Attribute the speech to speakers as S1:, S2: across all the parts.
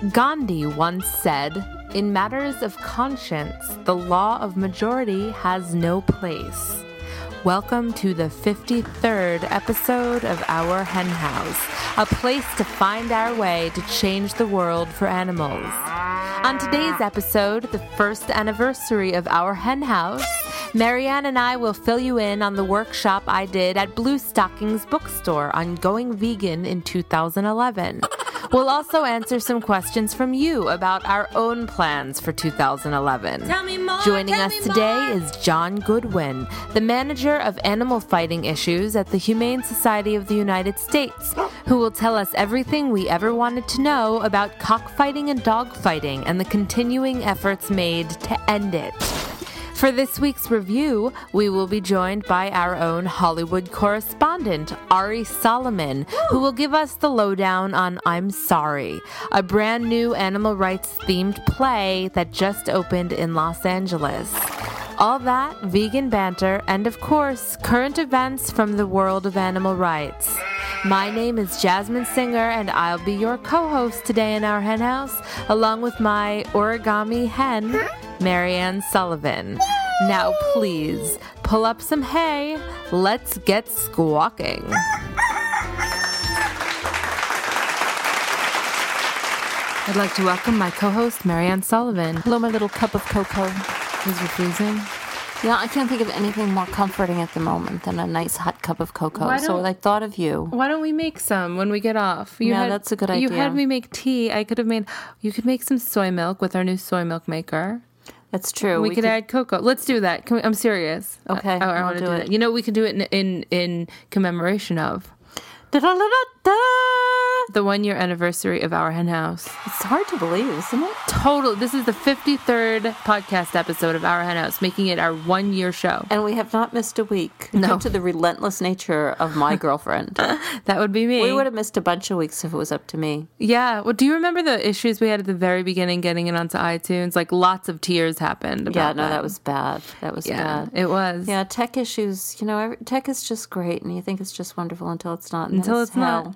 S1: Gandhi once said, "In matters of conscience, the law of majority has no place." Welcome to the 53rd episode of Our Hen House, a place to find our way to change the world for animals. On today's episode, the first anniversary of Our Hen House, Marianne and I will fill you in on the workshop I did at Blue Stockings Bookstore on going vegan in 2011. We'll also answer some questions from you about our own plans for 2011. Joining us today is John Goodwin, the manager of animal fighting issues at the Humane Society of the United States, who will tell us everything we ever wanted to know about cockfighting and dogfighting and the continuing efforts made to end it. For this week's review, we will be joined by our own Hollywood correspondent, Ari Solomon, who will give us the lowdown on I'm Sorry, a brand new animal rights themed play that just opened in Los Angeles. All that, vegan banter, and of course, current events from the world of animal rights. My name is Jasmine Singer, and I'll be your co-host today in Our Hen House, along with my origami hen, Marianne Sullivan. Now please, pull up some hay. Let's get squawking. I'd like to welcome my co-host, Marianne Sullivan.
S2: Hello, my little cup of cocoa.
S1: Is refusing?
S2: Yeah, I can't think of anything more comforting at the moment than a nice hot cup of cocoa. So I thought of you.
S1: Why don't we make some when we get off?
S2: That's a good idea.
S1: You had me make tea. You could make some soy milk with our new soy milk maker.
S2: That's true.
S1: We could add cocoa. Let's do that. I'm serious.
S2: Okay,
S1: I want to do it. You know, we could do it in commemoration of the 1-year anniversary of Our Hen House.
S2: It's hard to believe, isn't it?
S1: Total. This is the 53rd podcast episode of Our Hen House, making it our 1-year show.
S2: And we have not missed a week.
S1: No.
S2: Due to the relentless nature of my girlfriend.
S1: That would be me.
S2: We would have missed a bunch of weeks if it was up to me.
S1: Yeah. Well, do you remember the issues we had at the very beginning getting it onto iTunes? Like lots of tears happened about
S2: that was bad. That was bad.
S1: It was.
S2: Yeah, tech issues, tech is just great and you think it's just wonderful until it's not.
S1: Until it's not.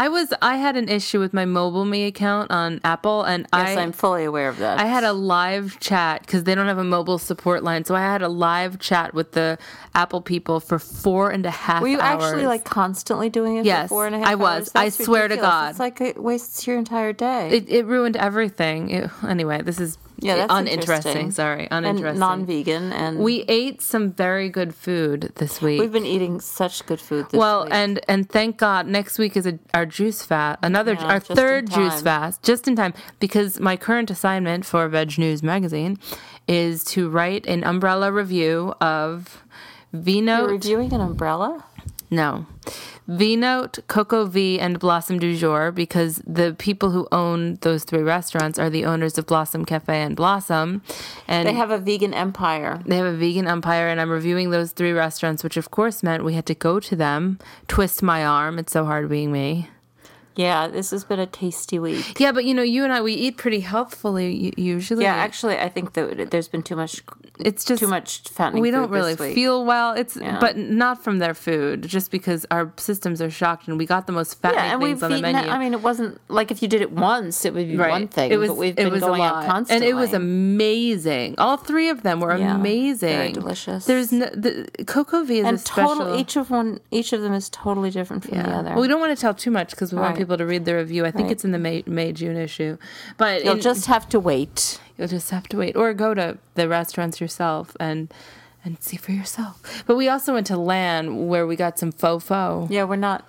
S1: I had an issue with my MobileMe account on Apple, and
S2: I'm fully aware of that.
S1: I had a live chat because they don't have a mobile support line, so I had a live chat with the Apple people for 4.5 hours.
S2: Were you actually constantly doing it
S1: yes,
S2: for 4.5 hours?
S1: I was. I swear to God.
S2: It's like it wastes your entire day.
S1: It ruined everything. Anyway, this is
S2: that's
S1: uninteresting. Sorry, uninteresting.
S2: And non-vegan. And
S1: we ate some very good food this week.
S2: We've been eating such good food this week.
S1: Well, and thank God, next week is our juice fast, our third juice fast, just in time, because my current assignment for Veg News magazine is to write an umbrella review of V-Note.
S2: You're reviewing an umbrella?
S1: No. V-Note, Coco V, and Blossom du Jour, because the people who own those 3 restaurants are the owners of Blossom Cafe and Blossom. And
S2: they have a vegan empire.
S1: They have a vegan empire, and I'm reviewing those 3 restaurants, which of course meant we had to go to them, twist my arm. It's so hard being me.
S2: Yeah, this has been a tasty week.
S1: Yeah, but you and I, we eat pretty healthfully usually.
S2: Yeah, actually, I think that there's been too much.
S1: It's just
S2: too much fattening.
S1: We don't really feel well. But not from their food, just because our systems are shocked, and we got the most fattening things on the menu.
S2: I mean, it wasn't like if you did it once, it would be one thing. But we've been going out constantly,
S1: and it was amazing. All 3 of them were amazing,
S2: very delicious.
S1: There's the Coco V is
S2: and
S1: a special.
S2: Each of them is totally different from the other.
S1: Well, we don't want to tell too much because we want people to read the review. I think it's in the May-June issue. But
S2: you'll just have to wait.
S1: You'll just have to wait. Or go to the restaurants yourself and see for yourself. But we also went to Lan where we got some faux.
S2: Yeah, we're not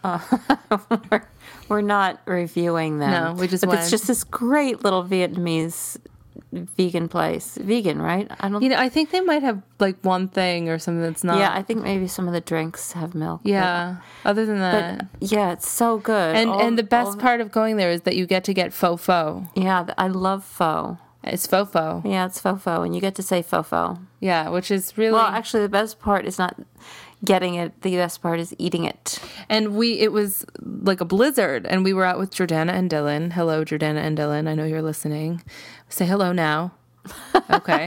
S2: we're not reviewing them.
S1: No, we just went.
S2: It's just this great little Vietnamese vegan place. Vegan, right?
S1: I think they might have one thing or something that's not.
S2: Yeah, I think maybe some of the drinks have milk.
S1: Yeah. Other than that.
S2: But yeah, it's so good.
S1: And the best part of going there is that you get to get faux.
S2: Yeah, I love pho.
S1: It's faux.
S2: Yeah, it's faux, and you get to say faux.
S1: Yeah, which is really...
S2: Well, actually, the best part is not getting it. The best part is eating it.
S1: And it was like a blizzard, and we were out with Jordana and Dylan. Hello, Jordana and Dylan. I know you're listening. Say hello now. Okay.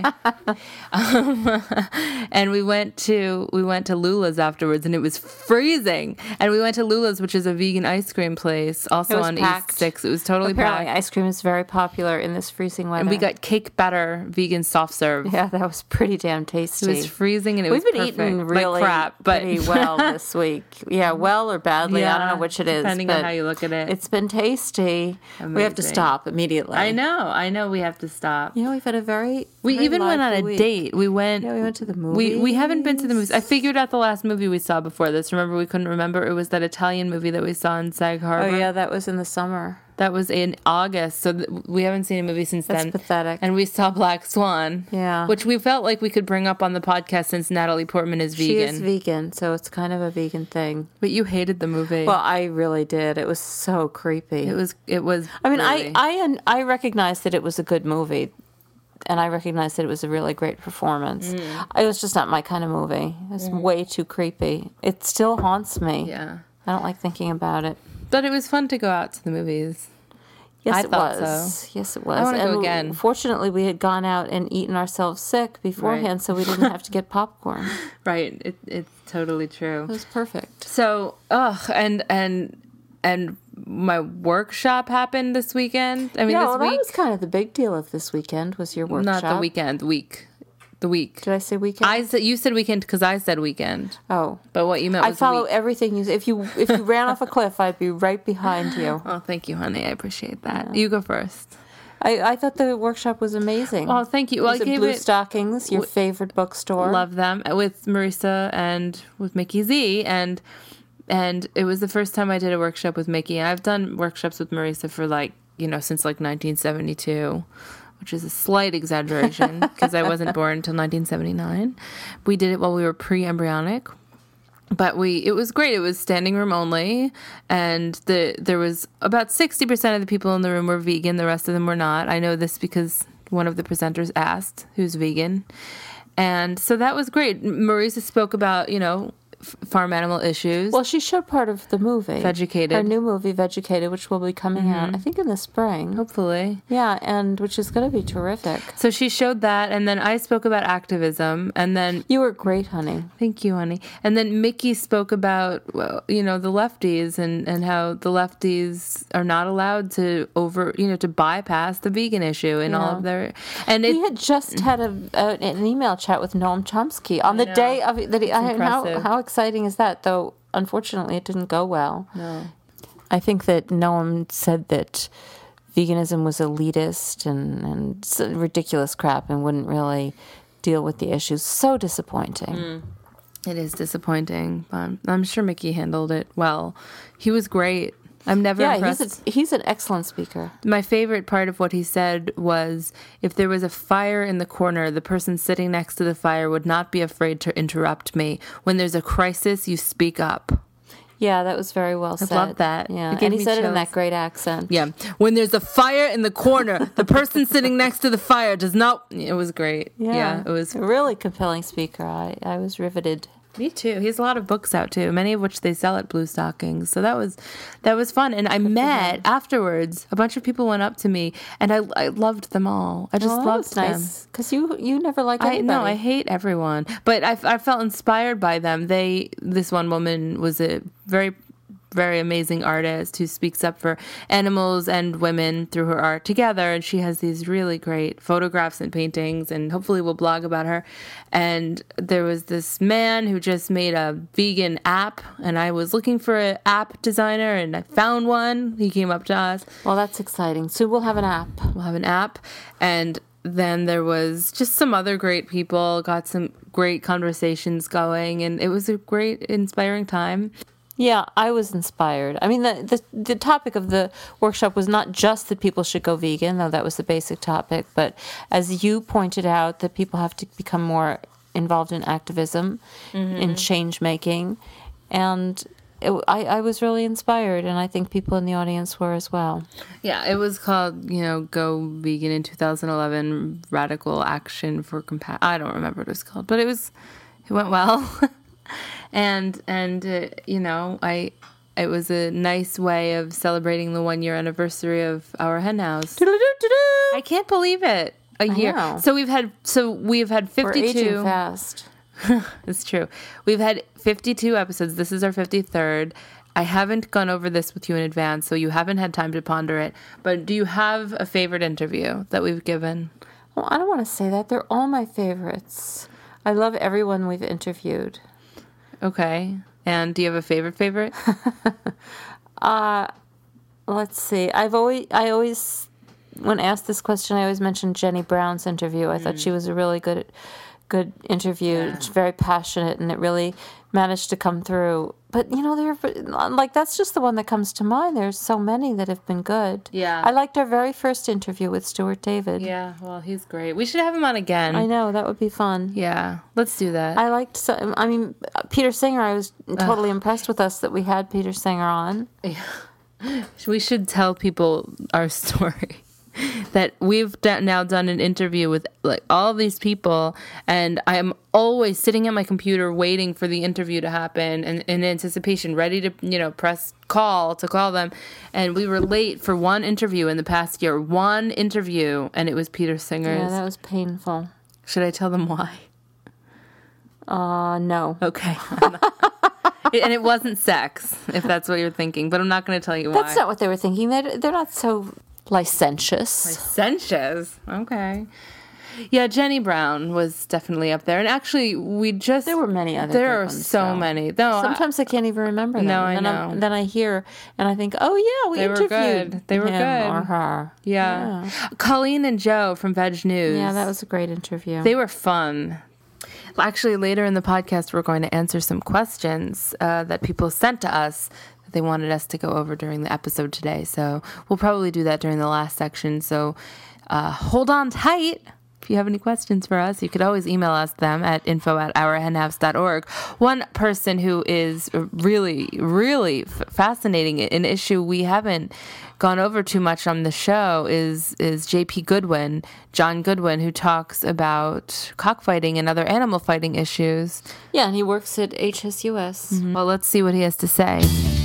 S1: And we went to Lula's afterwards, and it was freezing. And we went to Lula's, which is a vegan ice cream place, also on
S2: packed.
S1: East 6. It was totally
S2: Apparently,
S1: packed.
S2: ice cream is very popular in this freezing weather.
S1: And we got cake batter vegan soft serve.
S2: Yeah, that was pretty damn tasty.
S1: It was freezing, and it was
S2: We've been
S1: perfect.
S2: eating really
S1: like crap, but
S2: pretty well this week. Yeah, well or badly. I don't know which it is.
S1: Depending on how you look at it.
S2: It's been tasty.
S1: Amazing.
S2: We have to stop immediately.
S1: I know we have to stop.
S2: You know, we've had a very
S1: Even went on a
S2: week.
S1: date. We went
S2: to the movies.
S1: We haven't been to the movies. I figured out the last movie we saw before this. Remember, we couldn't remember. It was that Italian movie that we saw in Sag Harbor.
S2: Oh, yeah, that was in the summer.
S1: That was in August, so we haven't seen a movie since then.
S2: That's pathetic.
S1: And we saw Black Swan.
S2: Yeah.
S1: Which we felt like we could bring up on the podcast since Natalie Portman is vegan.
S2: She is vegan, so it's kind of a vegan thing.
S1: But you hated the movie.
S2: Well, I really did. It was so creepy.
S1: It was.
S2: I mean,
S1: really.
S2: I recognized that it was a good movie, and I recognized that it was a really great performance. It was just not my kind of movie. It was way too creepy. It still haunts me.
S1: Yeah.
S2: I don't like thinking about it.
S1: But it was fun to go out to the movies.
S2: Yes,
S1: I
S2: it
S1: thought
S2: was.
S1: so.
S2: Yes, it was.
S1: I want to go again.
S2: Fortunately, we had gone out and eaten ourselves sick beforehand, so we didn't have to get popcorn.
S1: Right. It's totally true.
S2: It was perfect.
S1: So, and my workshop happened this weekend. I mean,
S2: Yeah,
S1: this
S2: well,
S1: week.
S2: that was kind of the big deal of this weekend, was your workshop.
S1: Not the weekend. The week.
S2: Did I say weekend?
S1: You said weekend because I said weekend.
S2: Oh.
S1: But what you meant was
S2: I follow
S1: week.
S2: everything you say. If you ran off a cliff, I'd be right behind you.
S1: Oh, thank you, honey. I appreciate that. You go first.
S2: I thought the workshop was amazing.
S1: Oh, thank you. Well,
S2: was
S1: I
S2: it
S1: gave
S2: Blue
S1: it
S2: Stockings, your favorite bookstore?
S1: love them with Marisa and with Mickey Z, and it was the first time I did a workshop with Mickey. And I've done workshops with Marisa for since 1972. Which is a slight exaggeration because I wasn't born until 1979. We did it while we were pre-embryonic. But it was great. It was standing room only. And there was about 60% of the people in the room were vegan. The rest of them were not. I know this because one of the presenters asked who's vegan. And so that was great. Marisa spoke about, farm animal issues.
S2: Well, she showed part of the movie.
S1: Vegucated.
S2: Her new movie, Vegucated, which will be coming out, I think, in the spring.
S1: Hopefully.
S2: Yeah, and which is going to be terrific.
S1: So she showed that, and then I spoke about activism, and then...
S2: You were great, honey.
S1: Thank you, honey. And then Mickey spoke about, the lefties and how the lefties are not allowed to to bypass the vegan issue in all of their... And
S2: we had just had an email chat with Noam Chomsky on the day of that. How exciting is that? Though, unfortunately, it didn't go well.
S1: No.
S2: I think that Noam said that veganism was elitist and ridiculous crap and wouldn't really deal with the issues. So disappointing.
S1: It is disappointing, but I'm sure Mickey handled it well. He was great. I'm never impressed.
S2: He's an excellent speaker.
S1: My favorite part of what he said was, if there was a fire in the corner, the person sitting next to the fire would not be afraid to interrupt me. When there's a crisis, you speak up.
S2: Yeah, that was very well said.
S1: I love that.
S2: Yeah, and he said it in that great accent.
S1: Yeah. When there's a fire in the corner, the person sitting next to the fire does not... It was great. Yeah, it was...
S2: A really compelling speaker. I was riveted.
S1: Me too. He has a lot of books out too, many of which they sell at Blue Stockings. So that was fun. And I met afterwards. A bunch of people went up to me, and I loved them all. I just loved them.
S2: Nice, because you never liked anybody.
S1: No, I hate everyone, but I felt inspired by them. This one woman was a very, very amazing artist who speaks up for animals and women through her art together, and she has these really great photographs and paintings, and hopefully we'll blog about her. And there was this man who just made a vegan app, and I was looking for an app designer, and I found one. He came up to us.
S2: Well, that's exciting. So we'll have an app.
S1: And then there was just some other great people, got some great conversations going, and it was a great, inspiring time.
S2: Yeah, I was inspired. I mean, the topic of the workshop was not just that people should go vegan, though that was the basic topic, but as you pointed out, that people have to become more involved in activism, in change making, and I was really inspired, and I think people in the audience were as well.
S1: Yeah, it was called, Go Vegan in 2011, Radical Action for Compassion. I don't remember what it was called, but it went well. And it was a nice way of celebrating the 1-year anniversary of our hen house. I can't believe it. A year.
S2: know.
S1: So we've had 52.
S2: We're aging fast.
S1: It's true. We've had 52 episodes. This is our 53rd. I haven't gone over this with you in advance, so you haven't had time to ponder it. But do you have a favorite interview that we've given?
S2: Well, I don't want to say that. They're all my favorites. I love everyone we've interviewed.
S1: Okay. And do you have a favorite?
S2: Let's see. I always, when asked this question, I always mention Jenny Brown's interview. I thought she was a really good interview.
S1: Yeah.
S2: It's very passionate, and it really managed to come through. But that's just the one that comes to mind. There's so many that have been good.
S1: Yeah.
S2: I liked our very first interview with Stuart David.
S1: Yeah, well, he's great. We should have him on again.
S2: I know, that would be fun.
S1: Yeah, let's do that.
S2: I liked, Peter Singer. I was totally impressed with us that we had Peter Singer on.
S1: We should tell people our story. That we've now done an interview with like all these people, and I'm always sitting at my computer waiting for the interview to happen and in anticipation, ready to press call to call them. And we were late for one interview in the past year. One interview, and it was Peter Singer's.
S2: Yeah, that was painful.
S1: Should I tell them why?
S2: No.
S1: Okay. And it wasn't sex, if that's what you're thinking, but I'm not going to tell you why.
S2: That's not what they were thinking. They're not so licentious.
S1: Licentious? Okay. Yeah, Jenny Brown was definitely up there. And actually, there
S2: were many other
S1: There are
S2: ones,
S1: so many. No,
S2: sometimes I can't even remember them.
S1: No, I know.
S2: Then I hear, and I think, oh, yeah, we interviewed
S1: They were
S2: him
S1: good.
S2: or her.
S1: Yeah. Colleen and Joe from Veg News.
S2: Yeah, that was a great interview.
S1: They were fun. Actually, later in the podcast, we're going to answer some questions that people sent to us that they wanted us to go over during the episode today. So we'll probably do that during the last section. So hold on tight. If you have any questions for us, you could always email us them at info@ourhenhouse.org. One person who is really, really fascinating, an issue we haven't gone over too much on the show is J.P. Goodwin, John Goodwin, who talks about cockfighting and other animal fighting issues.
S2: Yeah, and he works at HSUS.
S1: Mm-hmm. Well, let's see what he has to say.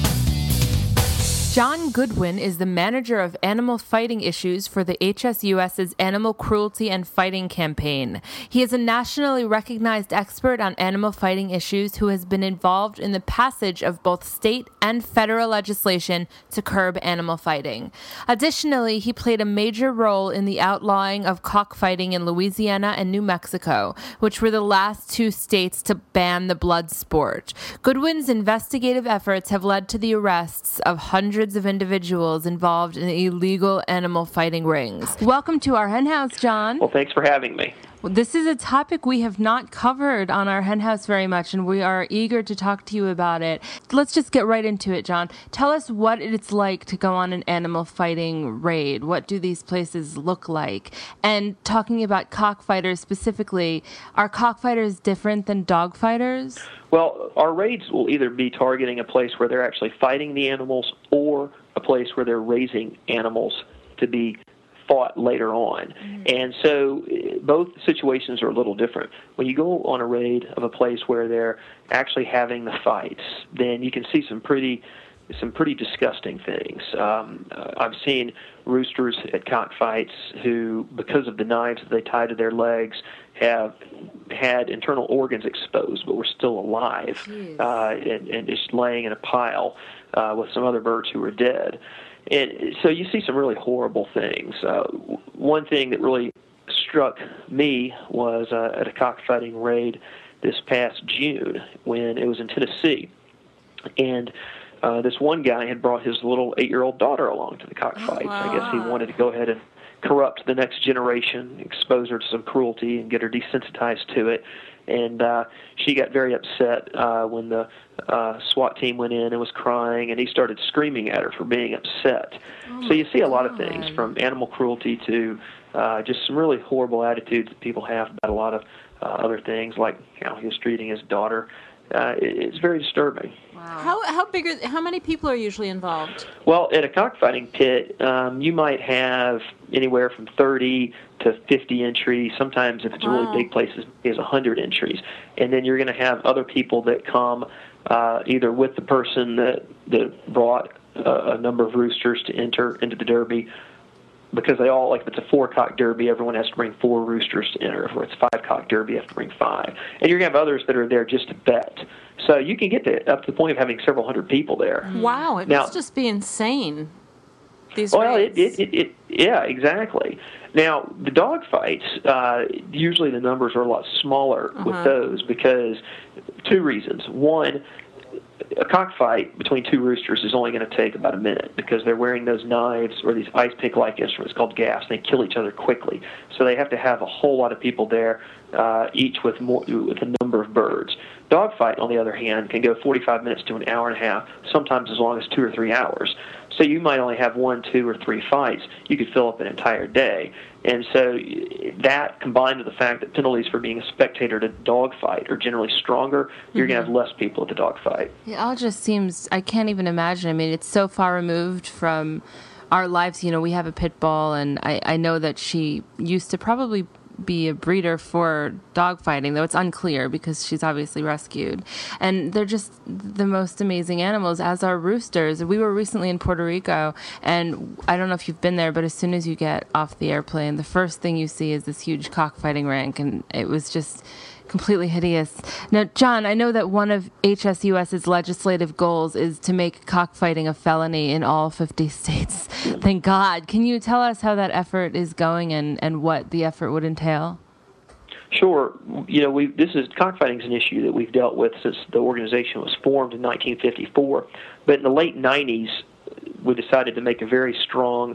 S1: John Goodwin is the manager of animal fighting issues for the HSUS's Animal Cruelty and Fighting Campaign. He is a nationally recognized expert on animal fighting issues who has been involved in the passage of both state and federal legislation to curb animal fighting. Additionally, he played a major role in the outlawing of cockfighting in Louisiana and New Mexico, which were the last two states to ban the blood sport. Goodwin's investigative efforts have led to the arrests of hundreds of individuals involved in illegal animal fighting rings. Welcome to our hen house, John.
S3: Well, thanks for having me.
S1: Well, this is a topic we have not covered on our hen house very much, and we are eager to talk to you about it. Let's just get right into it, John. Tell us what it's like to go on an animal fighting raid. What do these places look like? And talking about cockfighters specifically, are cockfighters different than dog fighters?
S3: Well, our raids will either be targeting a place where they're actually fighting the animals or a place where they're raising animals to be fought later on. And so both situations are a little different. When you go on a raid of a place where they're actually having the fights, then you can see some pretty disgusting things. I've seen roosters at cockfights who, because of the knives that they tie to their legs, have had internal organs exposed, but were still alive and just laying in a pile with some other birds who were dead. And so you see some really horrible things. One thing that really struck me was at a cockfighting raid this past June when it was in Tennessee. And this one guy had brought his little 8-year-old daughter along to the cockfights. I guess he wanted to go ahead and corrupt the next generation, expose her to some cruelty, and get her desensitized to it. And she got very upset when the SWAT team went in and was crying, and he started screaming at her for being upset. So you see a lot of things, from animal cruelty to just some really horrible attitudes that people have about a lot of other things, like how he was treating his daughter. It's very disturbing.
S2: Wow. How many people are usually involved?
S3: Well, at a cockfighting pit, you might have anywhere from 30 to 50 entries. Sometimes, if it's a really big place, is 100 entries. And then you're going to have other people that come either with the person that brought a number of roosters to enter into the derby, because they all, like if it's a 4-cock derby, everyone has to bring 4 roosters to enter. If it's a 5-cock derby, you have to bring 5. And you're going to have others that are there just to bet. So you can get up to the point of having several hundred people there.
S2: Wow, it must just be insane. These
S3: raids. Yeah, exactly. Now, the dog fights, usually the numbers are a lot smaller with those because 2 reasons. One, a cockfight between 2 roosters is only going to take about a minute because they're wearing those knives or these ice pick-like instruments called gaffs. They kill each other quickly. So they have to have a whole lot of people there, each with a number of birds. Dogfight, on the other hand, can go 45 minutes to an hour and a half, sometimes as long as 2 or 3 hours. So you might only have 1, 2, or 3 fights. You could fill up an entire day. And so that, combined with the fact that penalties for being a spectator at a dogfight are generally stronger, you're going to have less people at the dogfight.
S1: It all just seems, I can't even imagine. I mean, it's so far removed from our lives. You know, we have a pit bull, and I know that she used to probably be a breeder for dogfighting, though it's unclear because she's obviously rescued. And they're just the most amazing animals, as are roosters. We were recently in Puerto Rico, and I don't know if you've been there, but as soon as you get off the airplane, the first thing you see is this huge cockfighting rink, and it was just completely hideous. Now, John, I know that one of HSUS's legislative goals is to make cockfighting a felony in all 50 states. Thank God. Can you tell us how that effort is going and what the effort would entail?
S3: Sure. You know, cockfighting is an issue that we've dealt with since the organization was formed in 1954. But in the late 90s, we decided to make a very strong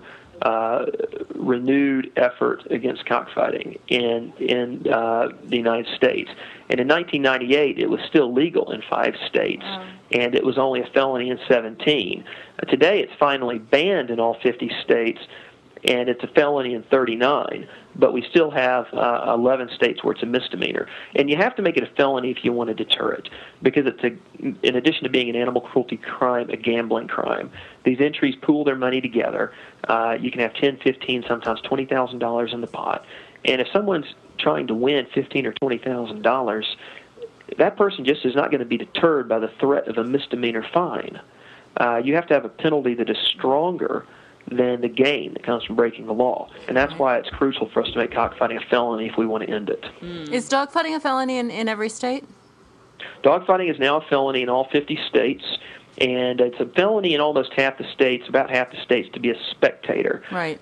S3: renewed effort against cockfighting in the United States. And in 1998, it was still legal in 5 states, and it was only a felony in 17. Today, it's finally banned in all 50 states, and it's a felony in 39. But we still have 11 states where it's a misdemeanor. And you have to make it a felony if you want to deter it, because it's in addition to being an animal cruelty crime, a gambling crime. These entries pool their money together. You can have $10,000, $15,000, sometimes $20,000 in the pot. And if someone's trying to win $15,000 or $20,000, that person just is not going to be deterred by the threat of a misdemeanor fine. You have to have a penalty that is stronger than the gain that comes from breaking the law. And that's why it's crucial for us to make cockfighting a felony if we want to end it.
S2: Is dogfighting a felony in every state?
S3: Dogfighting is now a felony in all 50 states, and it's a felony in almost half the states, about half the states, to be a spectator.
S2: Right.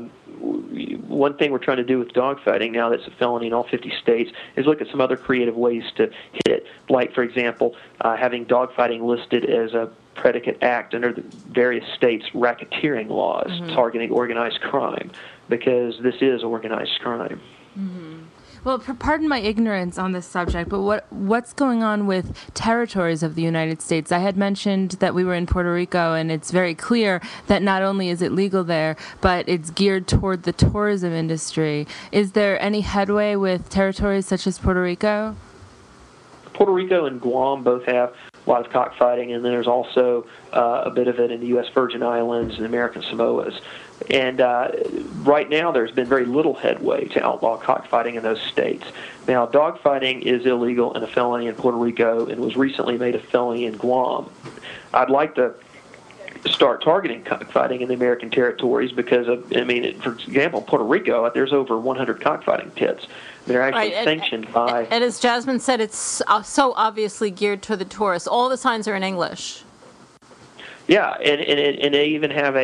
S3: One thing we're trying to do with dogfighting now that's a felony in all 50 states is look at some other creative ways to hit it, like, for example, having dogfighting listed as a predicate act under the various states' racketeering laws targeting organized crime, because this is organized crime.
S1: Well, pardon my ignorance on this subject, but what's going on with territories of the United States? I had mentioned that we were in Puerto Rico, and it's very clear that not only is it legal there, but it's geared toward the tourism industry. Is there any headway with territories such as Puerto Rico?
S3: Puerto Rico and Guam both have a lot of cockfighting, and then there's also a bit of it in the U.S. Virgin Islands and American Samoas. And right now there's been very little headway to outlaw cockfighting in those states. Now, dogfighting is illegal and a felony in Puerto Rico and was recently made a felony in Guam. I'd like to start targeting cockfighting in the American territories because, for example, Puerto Rico, there's over 100 cockfighting pits. They're actually sanctioned by...
S2: And as Jasmine said, it's so obviously geared to the tourists. All the signs are in English.
S3: Yeah, and they even have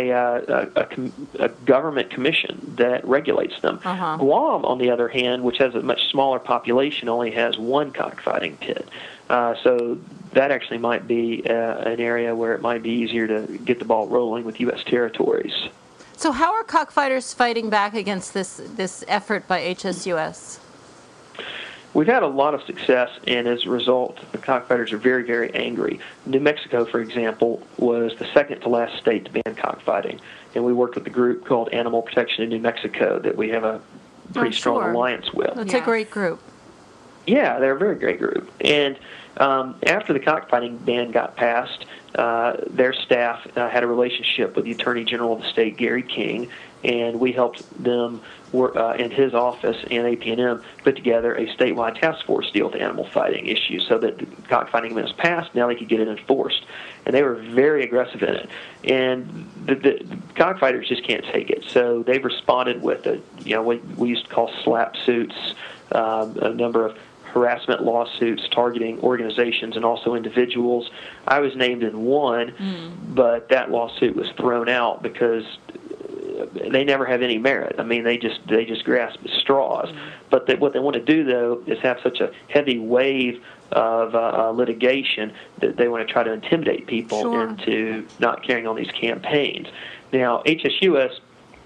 S3: a government commission that regulates them. Guam, on the other hand, which has a much smaller population, only has 1 cockfighting pit. So that actually might be an area where it might be easier to get the ball rolling with U.S. territories.
S2: So how are cockfighters fighting back against this effort by HSUS?
S3: We've had a lot of success, and as a result, the cockfighters are very, very angry. New Mexico, for example, was the second to last state to ban cockfighting, and we worked with a group called Animal Protection in New Mexico that we have a pretty strong alliance with.
S2: It's a great group.
S3: Yeah, they're a very great group. And after the cockfighting ban got passed, their staff had a relationship with the Attorney General of the state, Gary King, and we helped them work in his office and APNM put together a statewide task force to deal with animal fighting issues so that the cockfighting amendment was passed. Now they could get it enforced. And they were very aggressive in it. And the cockfighters just can't take it. So they've responded with what we used to call SLAPP suits, a number of harassment lawsuits targeting organizations and also individuals. I was named in one, but that lawsuit was thrown out because they never have any merit. I mean, they just grasp at straws. But what they want to do, though, is have such a heavy wave of litigation that they want to try to intimidate people into not carrying on these campaigns. Now, HSUS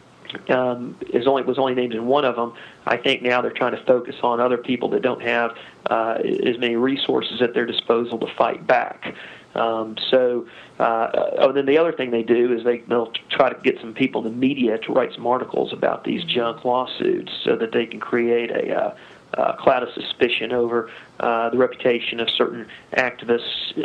S3: was only named in one of them. I think now they're trying to focus on other people that don't have as many resources at their disposal to fight back. Then the other thing they do is they'll try to get some people in the media to write some articles about these junk lawsuits so that they can create a cloud of suspicion over the reputation of certain activists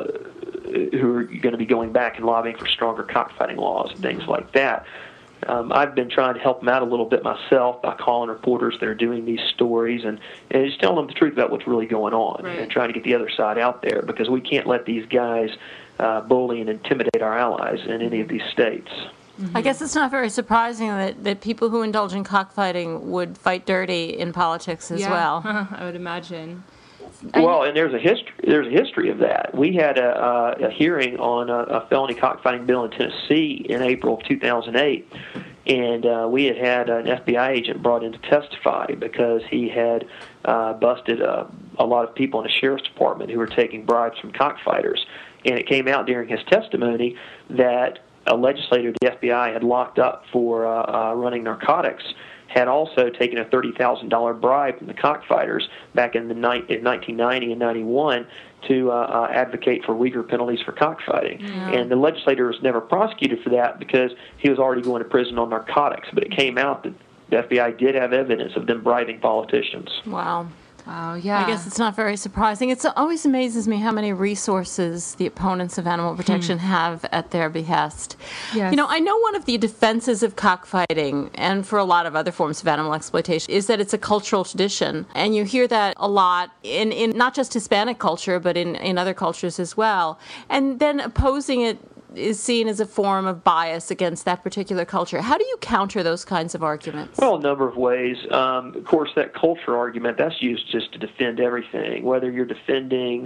S3: who are going to be going back and lobbying for stronger cockfighting laws and things like that. I've been trying to help them out a little bit myself by calling reporters that are doing these stories and just telling them the truth about what's really going on and trying to get the other side out there, because we can't let these guys bully and intimidate our allies in any of these states.
S2: I guess it's not very surprising that people who indulge in cockfighting would fight dirty in politics as well.
S1: I would imagine.
S3: Well, and there's a history of that. We had a hearing on a felony cockfighting bill in Tennessee in April of 2008, and we had an FBI agent brought in to testify because he had busted a lot of people in the sheriff's department who were taking bribes from cockfighters. And it came out during his testimony that a legislator the FBI had locked up for running narcotics had also taken a $30,000 bribe from the cockfighters back in 1990 and 91 to advocate for weaker penalties for cockfighting. Yeah. And the legislator was never prosecuted for that because he was already going to prison on narcotics. But it came out that the FBI did have evidence of them bribing politicians.
S2: Wow.
S1: Wow, yeah.
S2: I guess it's not very surprising. It always amazes me how many resources the opponents of animal protection have at their behest.
S1: Yes.
S2: You know, I know one of the defenses of cockfighting, and for a lot of other forms of animal exploitation, is that it's a cultural tradition. And you hear that a lot in not just Hispanic culture, but in other cultures as well. And then opposing it is seen as a form of bias against that particular culture. How do you counter those kinds of arguments?
S3: Well, a number of ways. Of course, that culture argument, that's used just to defend everything, whether you're defending,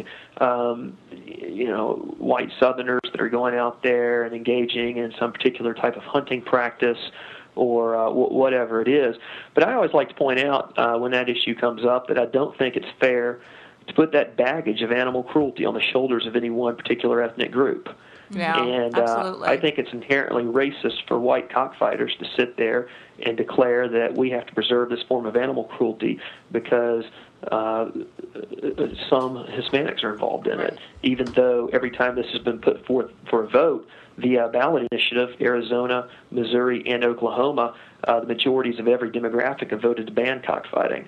S3: white Southerners that are going out there and engaging in some particular type of hunting practice or whatever it is. But I always like to point out when that issue comes up that I don't think it's fair to put that baggage of animal cruelty on the shoulders of any one particular ethnic group.
S2: Yeah,
S3: and
S2: absolutely.
S3: I think it's inherently racist for white cockfighters to sit there and declare that we have to preserve this form of animal cruelty because some Hispanics are involved in it, even though every time this has been put forth for a vote via ballot initiative, Arizona, Missouri, and Oklahoma, the majorities of every demographic have voted to ban cockfighting.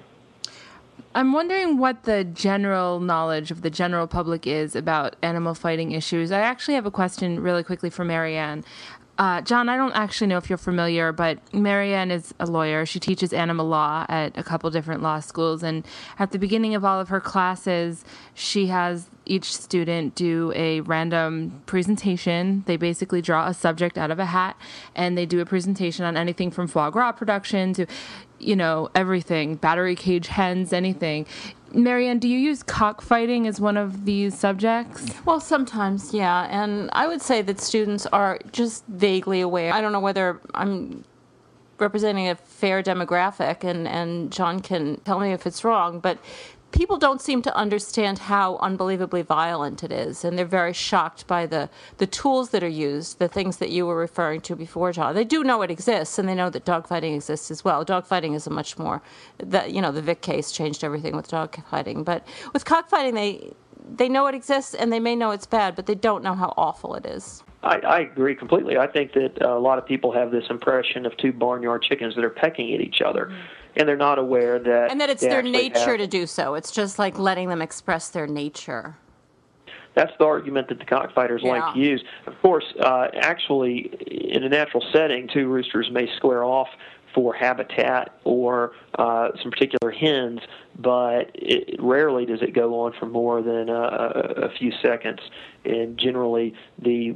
S1: I'm wondering what the general knowledge of the general public is about animal fighting issues. I actually have a question really quickly for Marianne. John, I don't actually know if you're familiar, but Marianne is a lawyer. She teaches animal law at a couple different law schools, and at the beginning of all of her classes, she has each student do a random presentation. They basically draw a subject out of a hat, and they do a presentation on anything from foie gras production to, everything, battery cage hens, anything. Marianne, do you use cockfighting as one of these subjects?
S2: Well, sometimes, yeah. And I would say that students are just vaguely aware. I don't know whether I'm representing a fair demographic, and John can tell me if it's wrong, but people don't seem to understand how unbelievably violent it is, and they're very shocked by the tools that are used, the things that you were referring to before, John. They do know it exists, and they know that dogfighting exists as well. Dogfighting is a much more, the Vic case changed everything with dogfighting. But with cockfighting, they know it exists, and they may know it's bad, but they don't know how awful it is.
S3: I agree completely. I think that a lot of people have this impression of two barnyard chickens that are pecking at each other. And they're not aware that...
S2: And that it's their nature to do so. It's just like letting them express their nature.
S3: That's the argument that the cockfighters like to use. Of course, actually, in a natural setting, two roosters may square off for habitat or some particular hens, but rarely does it go on for more than a few seconds. And generally, the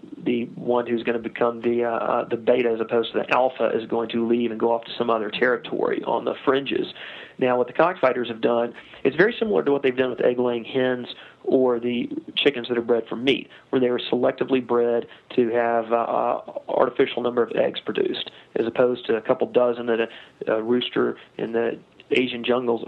S3: one who's going to become the beta as opposed to the alpha is going to leave and go off to some other territory on the fringes. Now, what the cockfighters have done, it's very similar to what they've done with egg-laying hens or the chickens that are bred for meat, where they were selectively bred to have artificial number of eggs produced, as opposed to a couple dozen that a rooster in the hen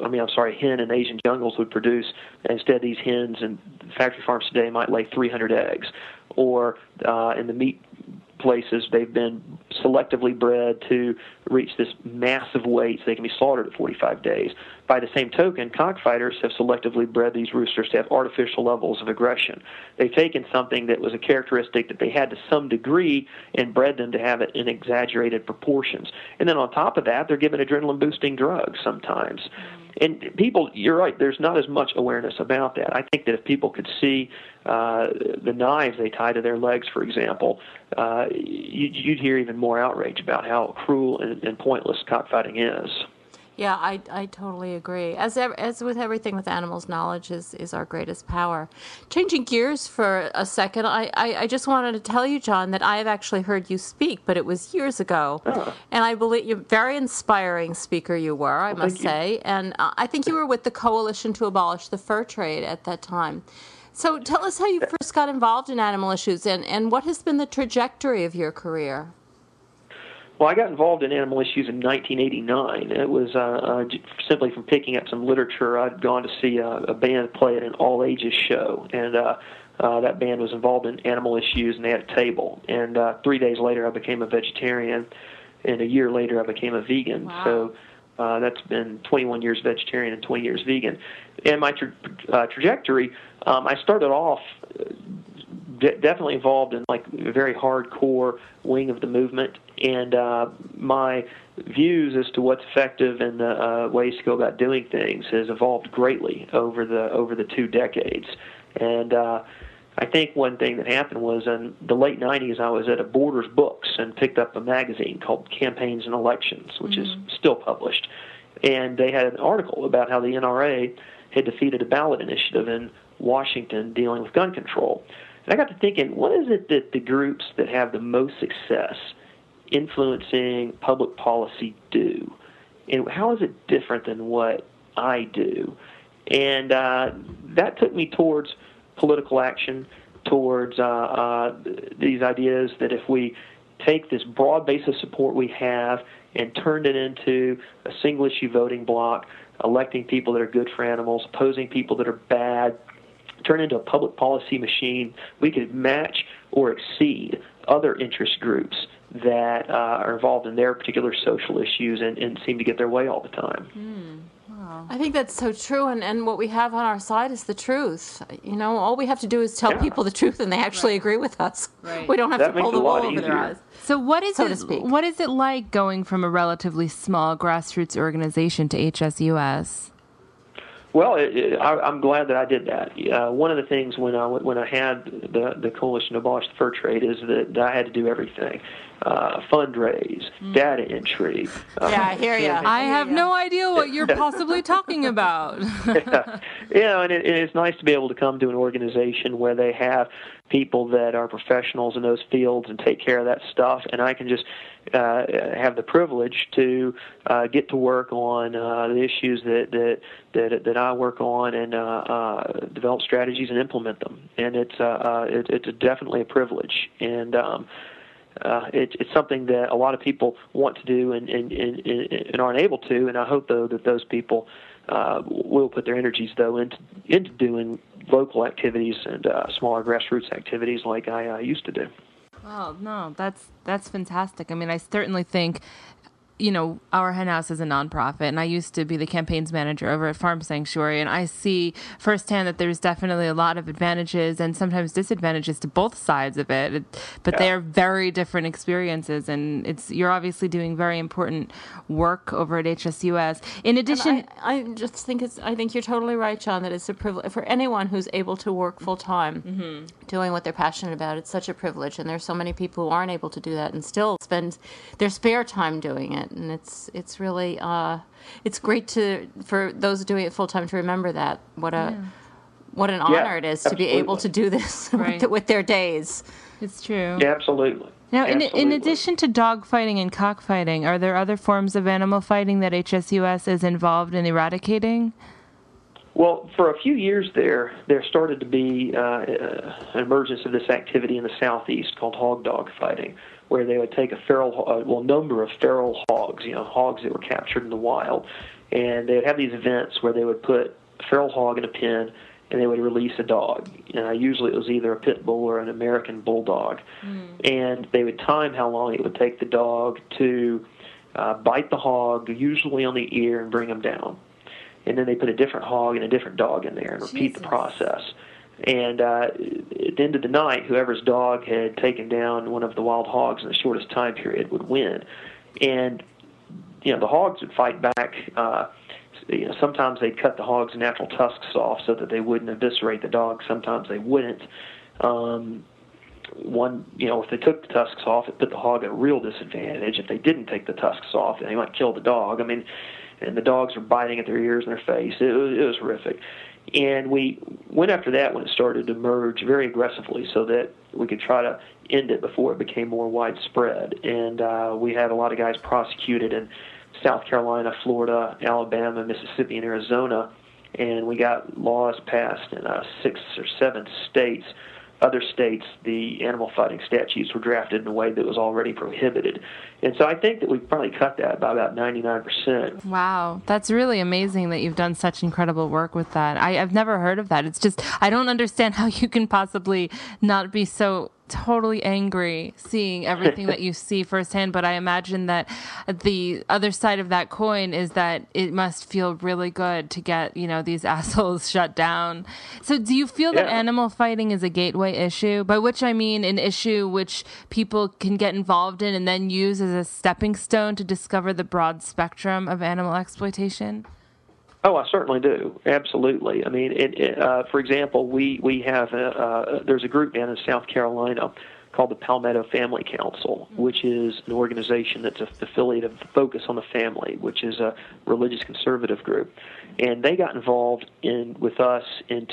S3: in Asian jungles would produce. Instead, these hens in factory farms today might lay 300 eggs. Or in the meat places, they've been selectively bred to reach this massive weight so they can be slaughtered at 45 days. By the same token, cockfighters have selectively bred these roosters to have artificial levels of aggression. They've taken something that was a characteristic that they had to some degree and bred them to have it in exaggerated proportions. And then on top of that, they're given adrenaline-boosting drugs sometimes. And people, you're right, there's not as much awareness about that. I think that if people could see the knives they tie to their legs, for example, you'd hear even more outrage about how cruel and pointless cockfighting is.
S2: Yeah, I totally agree. As with everything with animals, knowledge is our greatest power. Changing gears for a second, I just wanted to tell you, John, that I have actually heard you speak, but it was years ago. Oh. And I believe you're a very inspiring speaker you were, I must say. And I think you were with the Coalition to Abolish the Fur Trade at that time. So tell us how you first got involved in animal issues and what has been the trajectory of your career.
S3: Well, I got involved in animal issues in 1989. It was simply from picking up some literature. I'd gone to see a band play at an all-ages show, and that band was involved in animal issues, and they had a table. And 3 days later, I became a vegetarian, and a year later, I became a vegan.
S2: Wow.
S3: So that's been 21 years vegetarian and 20 years vegan. And my trajectory, I started off definitely involved in like a very hardcore wing of the movement, and my views as to what's effective and the ways to go about doing things has evolved greatly over the 2 decades. And I think one thing that happened was in the late 90s, I was at a Borders Books and picked up a magazine called Campaigns and Elections, which is still published. And they had an article about how the NRA had defeated a ballot initiative in Washington dealing with gun control. And I got to thinking, what is it that the groups that have the most success influencing public policy do? And how is it different than what I do? And that took me towards political action, towards these ideas that if we take this broad base of support we have and turn it into a single-issue voting block, electing people that are good for animals, opposing people that are bad, turn into a public policy machine, we could match or exceed other interest groups that are involved in their particular social issues and seem to get their way all the time.
S2: Wow. I think that's so true, and what we have on our side is the truth. You know, all we have to do is tell people the truth, and they actually agree with us.
S1: Right.
S2: We don't have to pull the wool over their eyes.
S1: So what is it like going from a relatively small grassroots organization to HSUS?
S3: Well, I'm glad that I did that. One of the things when I had the Coalition to Abolish the Fur Trade is that I had to do everything. Fundraise, data entry.
S2: Yeah, I hear you.
S1: I have no idea what you're possibly talking about.
S3: And it's nice to be able to come to an organization where they have people that are professionals in those fields and take care of that stuff, and I can just have the privilege to get to work on the issues that I work on and develop strategies and implement them. And it's definitely a privilege. And it's something that a lot of people want to do and aren't able to. And I hope, though, that those people will put their energies, though, into doing local activities and smaller grassroots activities like I used to do.
S1: Oh, no, that's fantastic. I mean, I certainly think Our Hen House is a nonprofit, and I used to be the campaigns manager over at Farm Sanctuary, and I see firsthand that there's definitely a lot of advantages and sometimes disadvantages to both sides of it, but they are very different experiences, and you're obviously doing very important work over at HSUS. In addition,
S2: I think you're totally right, John, that it's a privilege for anyone who's able to work full time doing what they're passionate about. It's such a privilege, and there's so many people who aren't able to do that and still spend their spare time doing it. And it's really it's great for those doing it full time to remember that what an honor it is to be able to do this with their days.
S1: It's true.
S3: Yeah, absolutely.
S1: Now, in addition to dog fighting and cockfighting, are there other forms of animal fighting that HSUS is involved in eradicating?
S3: Well, for a few years there started to be an emergence of this activity in the southeast called hog dog fighting, where they would take a number of feral hogs, hogs that were captured in the wild, and they would have these events where they would put a feral hog in a pen and they would release a dog. Usually it was either a pit bull or an American bulldog, and they would time how long it would take the dog to bite the hog, usually on the ear, and bring him down. And then they put a different hog and a different dog in there and repeat the process. And at the end of the night, whoever's dog had taken down one of the wild hogs in the shortest time period would win. And, the hogs would fight back. Sometimes they'd cut the hog's natural tusks off so that they wouldn't eviscerate the dog. Sometimes they wouldn't. If they took the tusks off, it put the hog at a real disadvantage. If they didn't take the tusks off, they might kill the dog. And the dogs were biting at their ears and their face. It was horrific. And we went after that when it started to emerge very aggressively so that we could try to end it before it became more widespread. And we had a lot of guys prosecuted in South Carolina, Florida, Alabama, Mississippi, and Arizona. And we got laws passed in 6 or 7 states. Other states, the animal fighting statutes were drafted in a way that was already prohibited. And so I think that we've probably cut that by about 99%.
S1: Wow. That's really amazing that you've done such incredible work with that. I've never heard of that. It's just, I don't understand how you can possibly not be so totally angry seeing everything that you see firsthand, but I imagine that the other side of that coin is that it must feel really good to get, these assholes shut down. So do you feel that animal fighting is a gateway issue, by which I mean an issue which people can get involved in and then use as a stepping stone to discover the broad spectrum of animal exploitation?
S3: Oh, I certainly do. Absolutely. For example, we have there's a group down in South Carolina called the Palmetto Family Council, which is an organization that's an affiliate of Focus on the Family, which is a religious conservative group. And they got involved with us in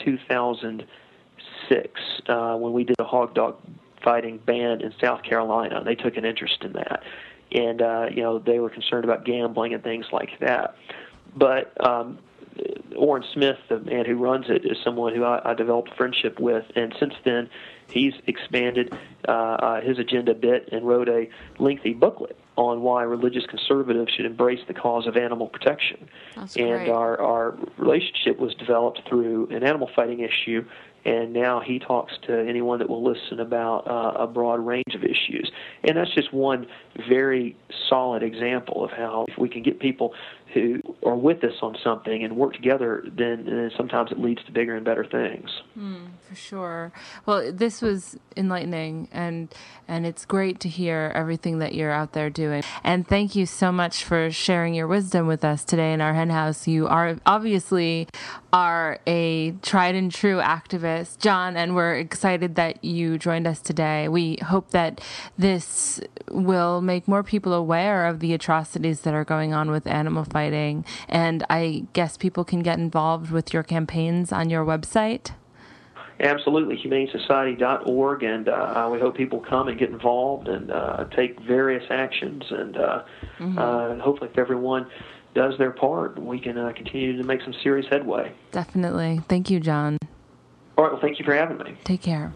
S3: 2006 when we did a hog dog fighting ban in South Carolina. They took an interest in that. And, they were concerned about gambling and things like that. But Orrin Smith, the man who runs it, is someone who I developed a friendship with, and since then he's expanded his agenda a bit and wrote a lengthy booklet on why religious conservatives should embrace the cause of animal protection.
S2: That's
S3: and
S2: great.
S3: Our relationship was developed through an animal fighting issue, and now he talks to anyone that will listen about a broad range of issues. And that's just one very solid example of how if we can get people who are with us on something and work together, then sometimes it leads to bigger and better things.
S1: For sure. Well, this was enlightening, and it's great to hear everything that you're out there doing. And thank you so much for sharing your wisdom with us today in our hen house. You are obviously a tried and true activist, John, and we're excited that you joined us today. We hope that this will make more people aware of the atrocities that are going on with animal fighting. And I guess people can get involved with your campaigns on your website.
S3: Absolutely, humanesociety.org, and we hope people come and get involved and take various actions, and hopefully if everyone does their part, we can continue to make some serious headway.
S1: Definitely. Thank you, John.
S3: All right, well, thank you for having me.
S1: Take care.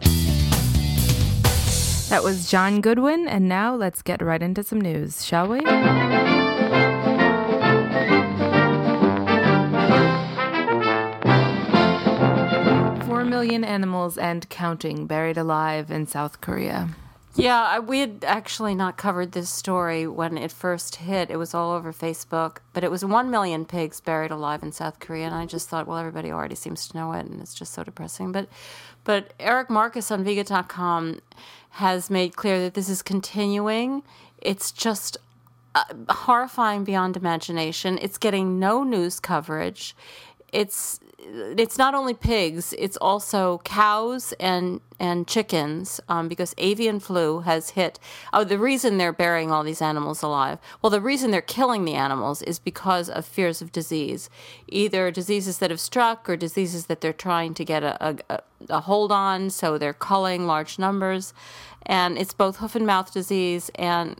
S1: That was John Goodwin, and now let's get right into some news, shall we? 4 million animals and counting buried alive in South Korea.
S2: Yeah, we had actually not covered this story when it first hit. It was all over Facebook, but it was 1 million pigs buried alive in South Korea, and I just thought, well, everybody already seems to know it, and it's just so depressing. But Eric Marcus on Vegan.com has made clear that this is continuing. It's just horrifying beyond imagination. It's getting no news coverage. It's not only pigs, it's also cows and chickens, because avian flu has hit. Oh, the reason they're burying all these animals alive, well, the reason they're killing the animals is because of fears of disease, either diseases that have struck or diseases that they're trying to get a hold on, so they're culling large numbers. And it's both hoof and mouth disease and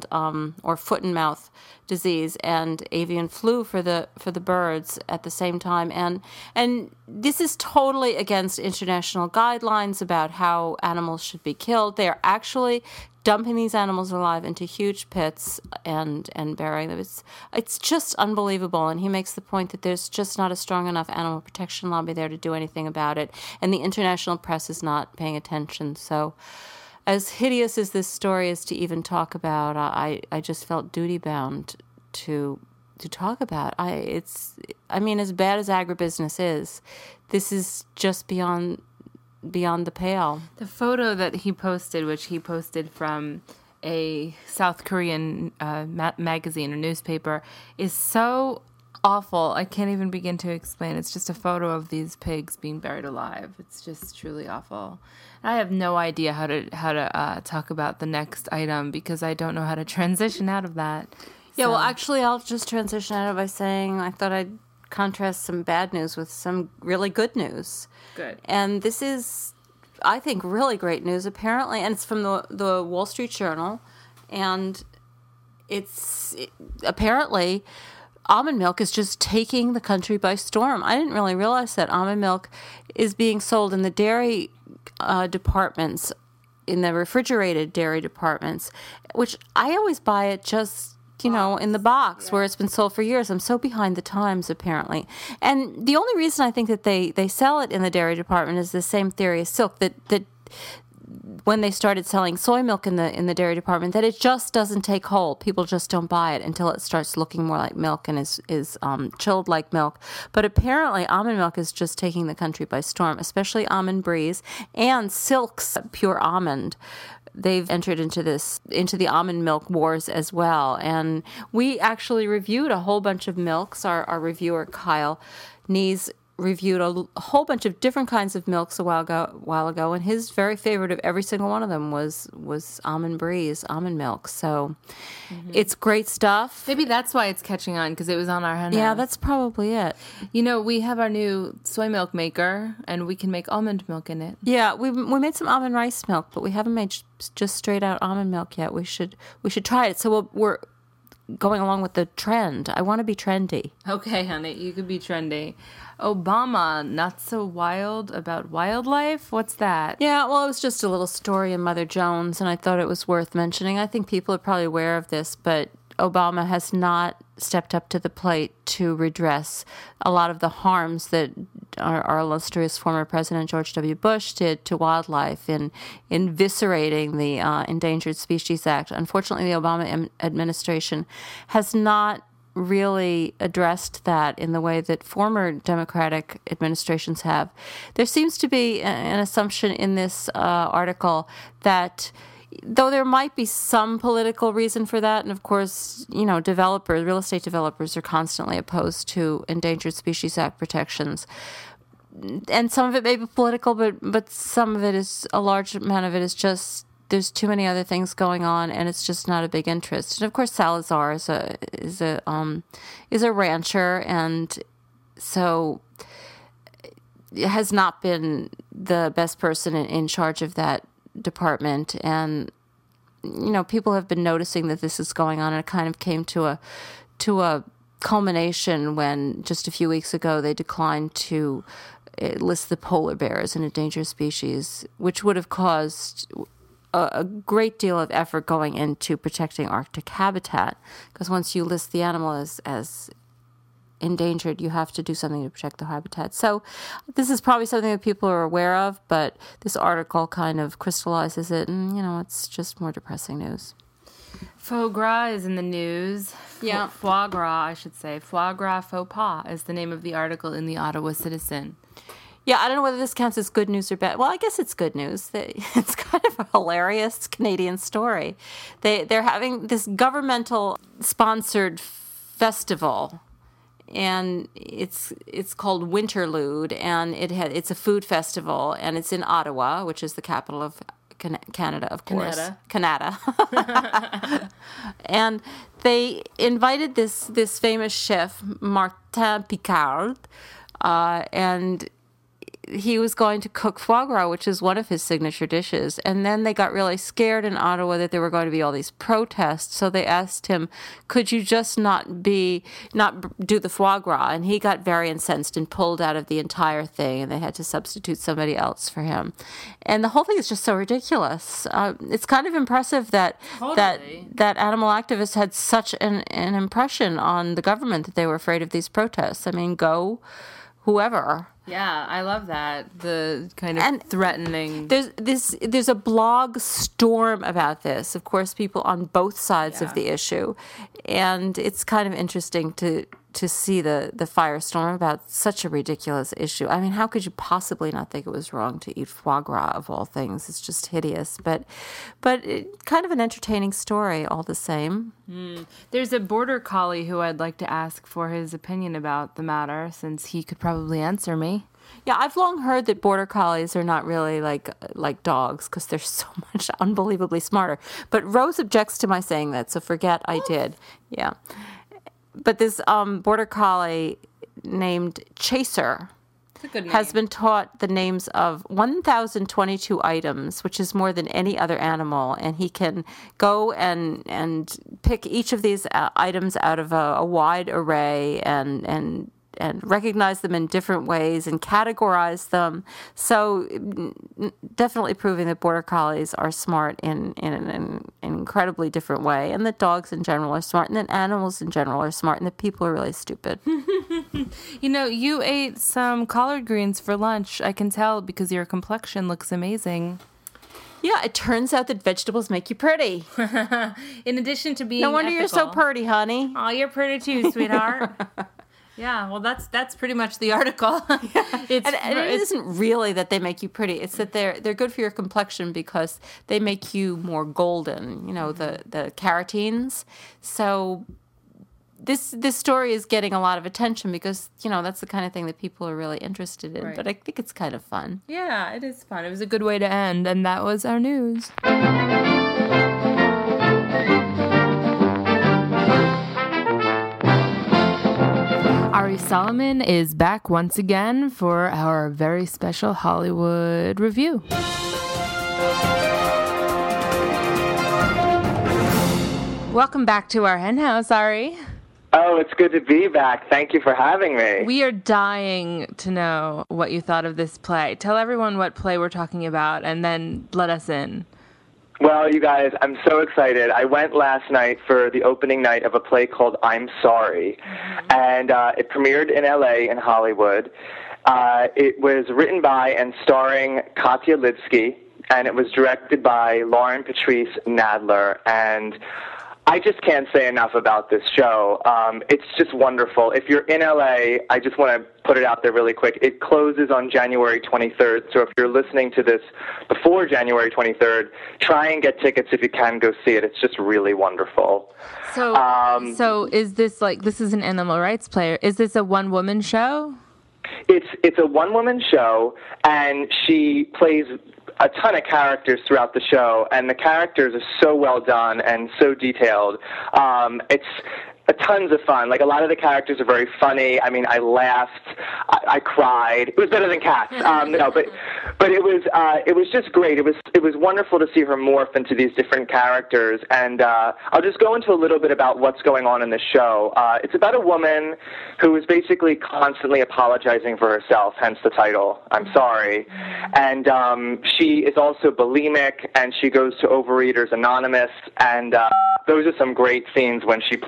S2: or foot and mouth disease and avian flu for the birds at the same time. And this is totally against international guidelines about how animals should be killed. They are actually dumping these animals alive into huge pits and burying them. It's just unbelievable. And he makes the point that there's just not a strong enough animal protection lobby there to do anything about it. And the international press is not paying attention. So as hideous as this story is to even talk about, I just felt duty-bound to talk about. As bad as agribusiness is, this is just beyond the pale.
S1: The photo that he posted, which he posted from a South Korean magazine or newspaper, is so awful. I can't even begin to explain. It's just a photo of these pigs being buried alive. It's just truly awful. I have no idea how to talk about the next item because I don't know how to transition out of that.
S2: Yeah, well, actually, I'll just transition out of it by saying I thought I'd contrast some bad news with some really good news.
S1: Good. And
S2: this is, I think, really great news, apparently, and it's from the Wall Street Journal, and apparently almond milk is just taking the country by storm. I didn't really realize that almond milk is being sold in the dairy departments, in the refrigerated dairy departments, which I always buy it just, in the box where it's been sold for years. I'm so behind the times, apparently. And the only reason I think that they sell it in the dairy department is the same theory as silk, that when they started selling soy milk in the dairy department, that it just doesn't take hold. People just don't buy it until it starts looking more like milk and is chilled like milk. But apparently, almond milk is just taking the country by storm, especially Almond Breeze and Silk's Pure Almond. They've entered into the almond milk wars as well. And we actually reviewed a whole bunch of milks. Our reviewer, Kyle Nees, reviewed a whole bunch of different kinds of milks a while ago, and his very favorite of every single one of them was Almond Breeze almond milk. So It's great stuff.
S1: Maybe that's why it's catching on, because it was on our henna.
S2: Yeah, that's probably it.
S1: We have our new soy milk maker, and we can make almond milk in it.
S2: Yeah, we made some almond rice milk, but we haven't made just straight out almond milk yet. We should try it. So we're going along with the trend. I want to be trendy.
S1: Okay, honey, you could be trendy. Obama, not so wild about wildlife? What's that?
S2: Yeah, well, it was just a little story in Mother Jones, and I thought it was worth mentioning. I think people are probably aware of this, but Obama has not stepped up to the plate to redress a lot of the harms that our illustrious former President George W. Bush did to wildlife in eviscerating the Endangered Species Act. Unfortunately, the Obama administration has not really addressed that in the way that former Democratic administrations have. There seems to be an assumption in this article that though there might be some political reason for that, and of course, real estate developers are constantly opposed to Endangered Species Act protections. And some of it may be political, but some of it is, a large amount of it is just, there's too many other things going on, and it's just not a big interest. And of course, Salazar is a rancher, and so has not been the best person in charge of that department. And people have been noticing that this is going on, and it kind of came to a culmination when just a few weeks ago they declined to list the polar bear as an endangered species, which would have caused a great deal of effort going into protecting Arctic habitat, because once you list the animal as endangered, you have to do something to protect the habitat. So this is probably something that people are aware of, but this article kind of crystallizes it, and, it's just more depressing news.
S1: Foie gras is in the news.
S2: Yeah.
S1: Foie gras, I should say. Foie gras faux pas is the name of the article in the Ottawa Citizen.
S2: Yeah, I don't know whether this counts as good news or bad. Well, I guess it's good news. It's kind of a hilarious Canadian story. They're having this governmental sponsored festival, and it's called Winterlude, and it's a food festival, and it's in Ottawa, which is the capital of Canada, of course. Canada. And they invited this famous chef, Martin Picard, and he was going to cook foie gras, which is one of his signature dishes. And then they got really scared in Ottawa that there were going to be all these protests. So they asked him, could you just not do the foie gras? And he got very incensed and pulled out of the entire thing, and they had to substitute somebody else for him. And the whole thing is just so ridiculous. It's kind of impressive that animal activists had such an impression on the government that they were afraid of these protests. I mean, go whoever.
S1: Yeah, I love that. The kind of threatening.
S2: There's a blog storm about this. Of course, people on both sides of the issue, and it's kind of interesting to see the firestorm about such a ridiculous issue. I mean, how could you possibly not think it was wrong to eat foie gras of all things? It's just hideous, but kind of an entertaining story all the same.
S1: There's a border collie who I'd like to ask for his opinion about the matter, since he could probably answer me.
S2: Yeah, I've long heard that border collies are not really like dogs because they're so much unbelievably smarter. But Rose objects to my saying that, so forget I did. Yeah. But this border collie named Chaser has been taught the names of 1,022 items, which is more than any other animal, and he can go and pick each of these items out of a wide array and recognize them in different ways and categorize them. So definitely proving that border collies are smart in an incredibly different way, and that dogs in general are smart, and that animals in general are smart, and that people are really stupid.
S1: You ate some collard greens for lunch. I can tell because your complexion looks amazing.
S2: Yeah, it turns out that vegetables make you pretty.
S1: In addition to being
S2: no wonder
S1: ethical.
S2: You're so pretty, honey.
S1: Oh, you're pretty too, sweetheart. Yeah, well, that's pretty much the article. It
S2: isn't really that they make you pretty. It's that they're good for your complexion because they make you more golden. The carotenes. So this story is getting a lot of attention because that's the kind of thing that people are really interested in. Right. But I think it's kind of fun.
S1: Yeah, it is fun. It was a good way to end, and that was our news. Ari Solomon is back once again for our very special Hollywood review. Welcome back to our hen house, Ari.
S4: Oh, it's good to be back. Thank you for having me.
S1: We are dying to know what you thought of this play. Tell everyone what play we're talking about, and then let us in.
S4: Well, you guys, I'm so excited. I went last night for the opening night of a play called I'm Sorry, and it premiered in L.A. in Hollywood. It was written by and starring Katya Litsky, and it was directed by Lauren Patrice Nadler, and I just can't say enough about this show. It's just wonderful. If you're in LA, I just want to put it out there really quick. It closes on January 23rd, so if you're listening to this before January 23rd, try and get tickets if you can go see it. It's just really wonderful.
S1: So is this this is an animal rights play? Is this a one-woman show?
S4: It's a one-woman show, and she plays a ton of characters throughout the show, and the characters are so well done and so detailed. It's tons of fun. Like, a lot of the characters are very funny. I mean, I laughed, I cried. It was better than Cats. But it was just great. It was wonderful to see her morph into these different characters. And I'll just go into a little bit about what's going on in the show. It's about a woman who is basically constantly apologizing for herself, hence the title, I'm Sorry. And she is also bulimic, and she goes to Overeaters Anonymous, and those are some great scenes when she plays other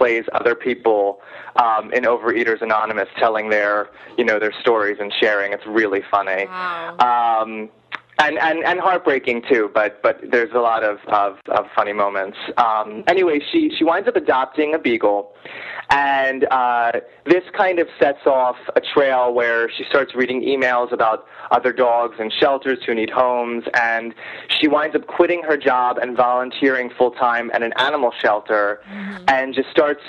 S4: other people in Overeaters Anonymous telling their stories and sharing. It's really funny.
S1: Wow.
S4: And heartbreaking too, but there's a lot of funny moments. Anyway, she winds up adopting a beagle, and this kind of sets off a trail where she starts reading emails about other dogs in shelters who need homes, and she winds up quitting her job and volunteering full-time at an animal shelter, and just starts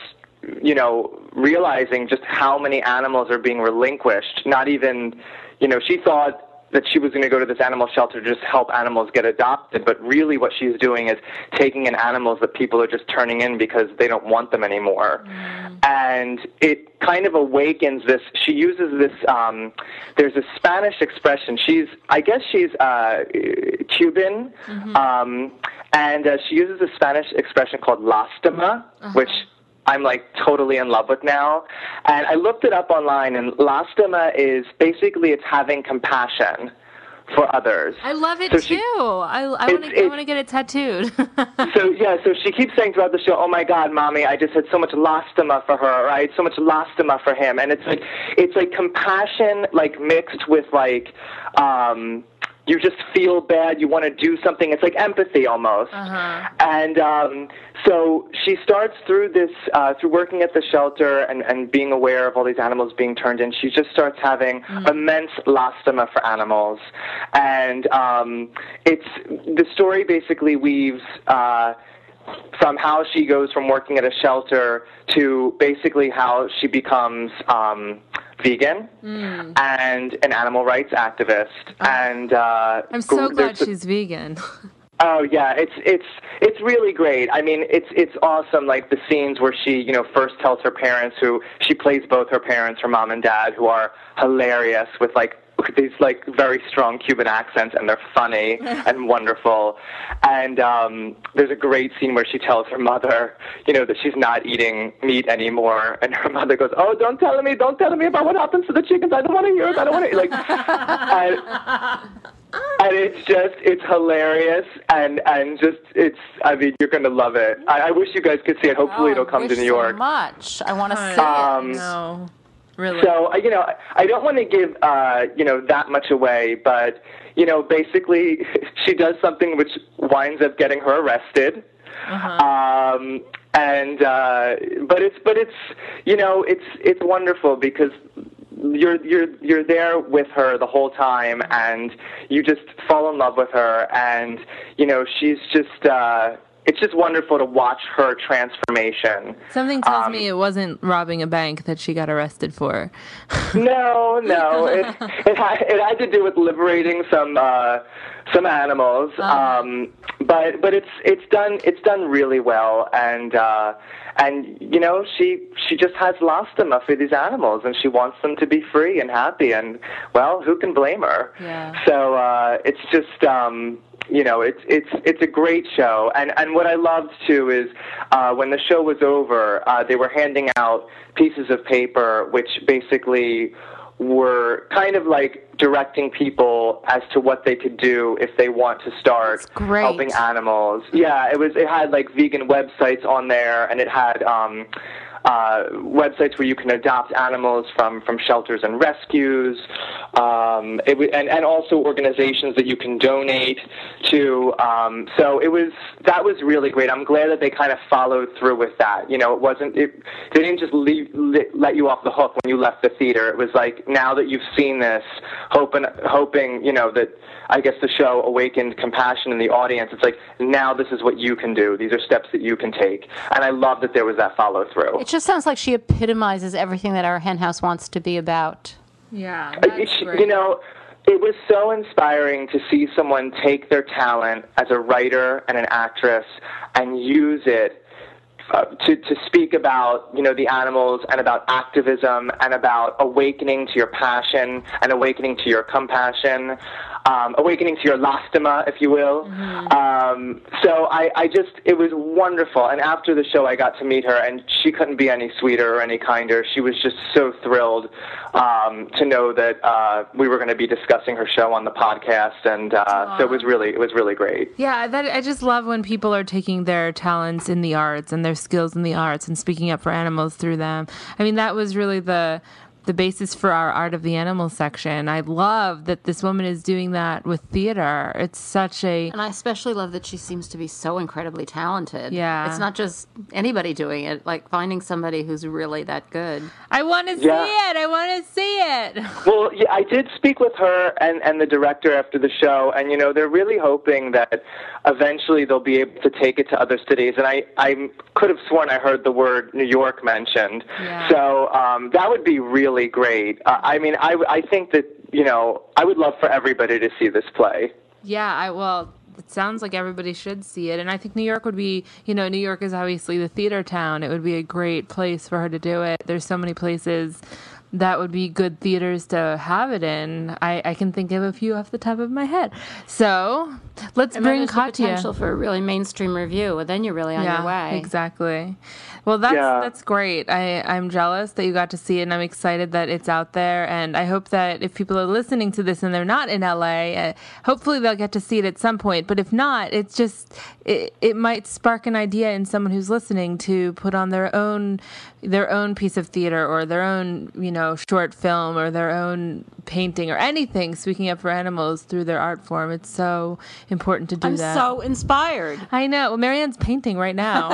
S4: realizing just how many animals are being relinquished. Not even, she thought that she was going to go to this animal shelter to just help animals get adopted, but really what she's doing is taking in animals that people are just turning in because they don't want them anymore. And it kind of awakens this, she uses this, there's a Spanish expression, I guess she's Cuban, and she uses a Spanish expression called lástima, which I'm like totally in love with now. And I looked it up online, and lástima is basically it's having compassion for others.
S1: I love it too. I want to get it tattooed.
S4: So she keeps saying throughout the show, "Oh my God, mommy, I just had so much lástima for her, or I had so much lástima for him." And it's like compassion, like mixed with like you just feel bad, you want to do something. It's like empathy almost. And so she starts through this, through working at the shelter and being aware of all these animals being turned in, she just starts having immense lástima for animals. And the story basically weaves from how she goes from working at a shelter to basically how she becomes vegan and an animal rights activist. And
S1: I'm so glad she's vegan.
S4: Oh yeah, it's really great. I mean, it's awesome. Like the scenes where she, first tells her parents, who she plays both her parents, her mom and dad, who are hilarious with like these like very strong Cuban accents, and they're funny and wonderful. And there's a great scene where she tells her mother, that she's not eating meat anymore, and her mother goes, "Oh, don't tell me about what happens to the chickens. I don't want to hear it. I don't want to like." And it's hilarious, and I mean, you're going to love it. I wish you guys could see it. Hopefully it'll come to New York.
S2: So much. I want to see it.
S1: No. Really?
S4: So, I don't want to give, that much away, but, basically she does something which winds up getting her arrested. It's wonderful because you're there with her the whole time, and you just fall in love with her, and, she's just, it's just wonderful to watch her transformation.
S1: Something tells me it wasn't robbing a bank that she got arrested for.
S4: No, it had to do with liberating some animals. But it's done really well, and she just has lástima for these animals, and she wants them to be free and happy, and well, who can blame her?
S1: Yeah.
S4: So it's just it's a great show, and what I loved too is when the show was over, they were handing out pieces of paper which basically were kind of like directing people as to what they could do if they want to start helping animals. Yeah, it had like vegan websites on there, and it had websites where you can adopt animals from shelters and rescues, and also organizations that you can donate to. So that was really great. I'm glad that they kind of followed through with that. They didn't just let you off the hook when you left the theater. It was like, now that you've seen this, hoping that I guess the show awakened compassion in the audience. It's like, now this is what you can do. These are steps that you can take. And I love that there was that follow through.
S2: It just sounds like she epitomizes everything that our Hen House wants to be about.
S1: Yeah, that's great.
S4: It was so inspiring to see someone take their talent as a writer and an actress and use it to speak about, the animals, and about activism, and about awakening to your passion and awakening to your compassion. awakening to your lastema, if you will. So it was wonderful. And after the show, I got to meet her, and she couldn't be any sweeter or any kinder. She was just so thrilled to know that we were going to be discussing her show on the podcast, and so it was really great.
S1: Yeah, I just love when people are taking their talents in the arts and their skills in the arts and speaking up for animals through them. I mean, that was really the basis for our Art of the Animal section. I love that this woman is doing that with theater. It's such a...
S2: And I especially love that she seems to be so incredibly talented.
S1: Yeah.
S2: It's not just anybody doing it, like finding somebody who's really that good.
S1: I want to see it. I want to see it.
S4: Well, yeah, I did speak with her and the director after the show, and, they're really hoping that eventually they'll be able to take it to other cities. And I could have sworn I heard the word New York mentioned.
S1: Yeah.
S4: So that would be really great. I think that, I would love for everybody to see this play.
S1: Yeah, it sounds like everybody should see it. And I think New York would be, New York is obviously the theater town. It would be a great place for her to do it. There's so many places that would be good theaters to have it in. I can think of a few off the top of my head. So let's bring Katya.
S2: Potential for a really mainstream review, and then you're really on your way.
S1: Exactly. Well, that's great. I'm jealous that you got to see it, and I'm excited that it's out there. And I hope that if people are listening to this and they're not in LA, hopefully they'll get to see it at some point. But if not, it's just it might spark an idea in someone who's listening to put on their own piece of theater or their own short film or their own painting or anything speaking up for animals through their art form. It's so important to do that.
S2: I'm so inspired.
S1: I know. Well, Marianne's painting right now.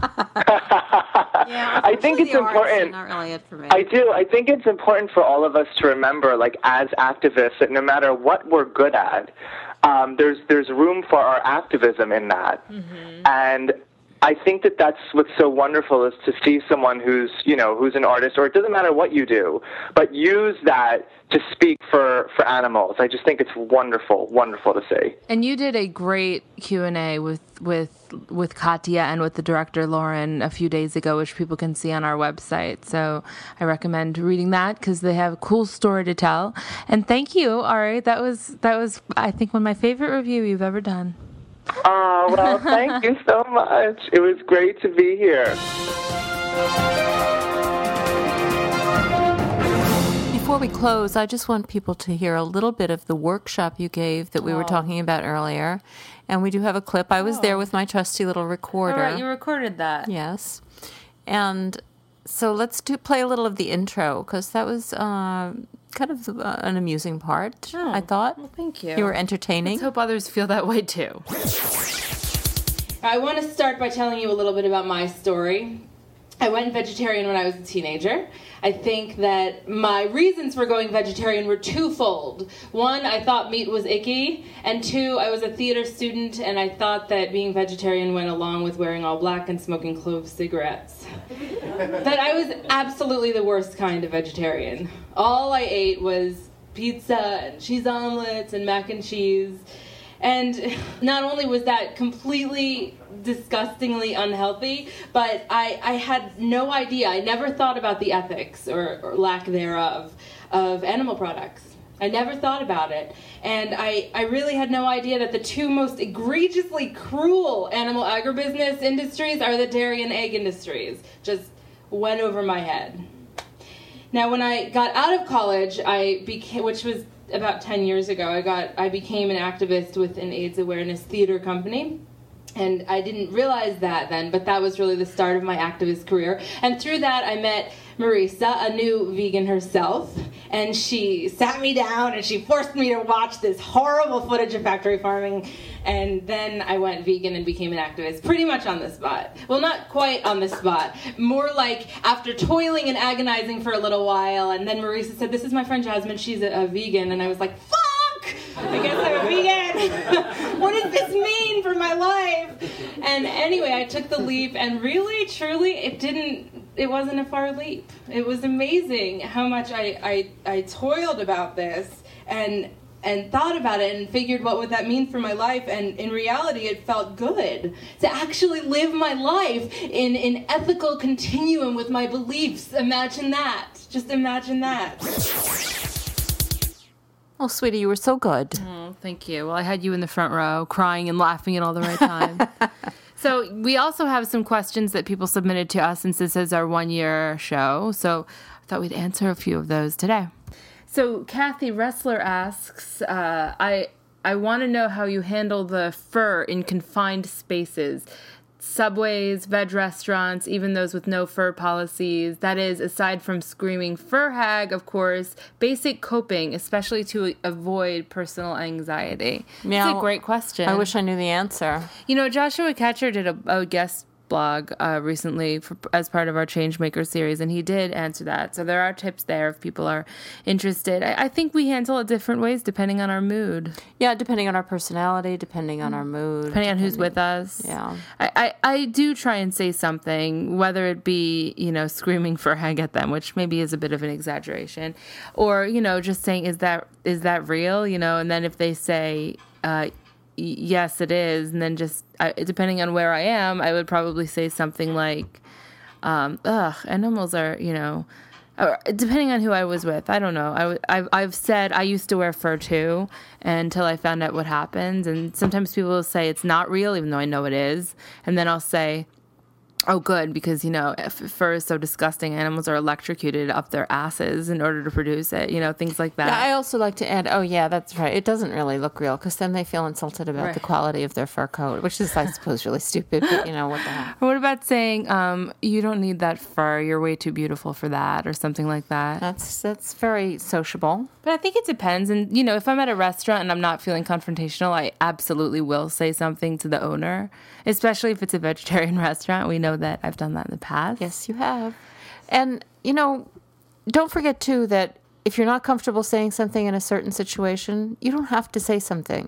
S2: Yeah,
S4: I think it's important.
S2: Not really it for me.
S4: I do. I think it's important for all of us to remember, like as activists, that no matter what we're good at, there's room for our activism in that. And I think that that's what's so wonderful is to see someone who's an artist, or it doesn't matter what you do, but use that to speak for animals. I just think it's wonderful to see.
S1: And you did a great Q&A with Katya and with the director Lauren a few days ago, which people can see on our website. So I recommend reading that because they have a cool story to tell. And thank you, Ari. That was I think one of my favorite review you've ever done.
S4: Oh, well, thank you so much. It was great to be here.
S2: Before we close, I just want people to hear a little bit of the workshop you gave that we were talking about earlier. And we do have a clip. I was there with my trusty little recorder.
S1: All right, you recorded that.
S2: Yes. And so let's play a little of the intro, because that was kind of an amusing part, I thought.
S1: Well, thank you.
S2: You were entertaining.
S1: Let's hope others feel that way, too. I want to start by telling you a little bit about my story. I went vegetarian when I was a teenager. I think that my reasons for going vegetarian were twofold. One, I thought meat was icky, and two, I was a theater student, and I thought that being vegetarian went along with wearing all black and smoking clove cigarettes. That I was absolutely the worst kind of vegetarian. All I ate was pizza and cheese omelets and mac and cheese. And not only was that completely disgustingly unhealthy, but I had no idea. I never thought about the ethics or lack thereof of animal products. I never thought about it. And I really had no idea that the two most egregiously cruel animal agribusiness industries are the dairy and egg industries. Just went over my head. Now, when I got out of college, which was about 10 years ago, I became an activist with an AIDS awareness theater company. And I didn't realize that then, but that was really the start of my activist career. And through that, I met Marisa, a new vegan herself, and she sat me down and she forced me to watch this horrible footage of factory farming. And then I went vegan and became an activist pretty much on the spot. Well, not quite on the spot. More like after toiling and agonizing for a little while, and then Marisa said, "This is my friend Jasmine, she's a vegan." And I was like, fuck! I guess I'm a vegan. What does this mean for my life? And anyway, I took the leap, and really, truly, it wasn't a far leap. It was amazing how much I toiled about this and thought about it and figured what would that mean for my life, and in reality it felt good to actually live my life in an ethical continuum with my beliefs. Imagine that. Just imagine that.
S2: Oh, sweetie, you were so good.
S1: Oh, thank you. Well, I had you in the front row, crying and laughing at all the right time. So we also have some questions that people submitted to us since this is our 1-year show. So I thought we'd answer a few of those today. So Kathy Wrestler asks, I want to know how you handle the fur in confined spaces. Subways, veg restaurants, even those with no fur policies. That is, aside from screaming fur hag, of course, basic coping, especially to avoid personal anxiety.
S2: Yeah,
S1: It's a great question.
S2: I wish I knew the answer.
S1: You know, Joshua Catcher did a guest blog recently as part of our Changemaker series, and he did answer that. So there are tips there if people are interested. I think we handle it different ways depending on our mood.
S2: Yeah, depending on our personality, depending on our mood.
S1: Depending on who's with us.
S2: Yeah.
S1: I do try and say something, whether it be, you know, screaming for hag at them, which maybe is a bit of an exaggeration, or, you know, just saying, is that real? You know, and then if they say, yes, it is. And then just, depending on where I am, I would probably say something like, animals are, you know, or depending on who I was with. I don't know. I've said I used to wear fur too until I found out what happens. And sometimes people will say it's not real, even though I know it is. And then I'll say, oh, good, because, you know, if fur is so disgusting, animals are electrocuted up their asses in order to produce it, you know, things like that.
S2: Yeah, I also like to add, oh, yeah, that's right. It doesn't really look real because then they feel insulted about the quality of their fur coat, which is, I suppose, really stupid, but, you know, what the heck.
S1: Or what about saying, you don't need that fur, you're way too beautiful for that, or something like that?
S2: That's very sociable.
S1: But I think it depends. And, you know, if I'm at a restaurant and I'm not feeling confrontational, I absolutely will say something to the owner, especially if it's a vegetarian restaurant. We know that I've done that in the past.
S2: Yes, you have. And, you know, don't forget, too, that if you're not comfortable saying something in a certain situation, you don't have to say something.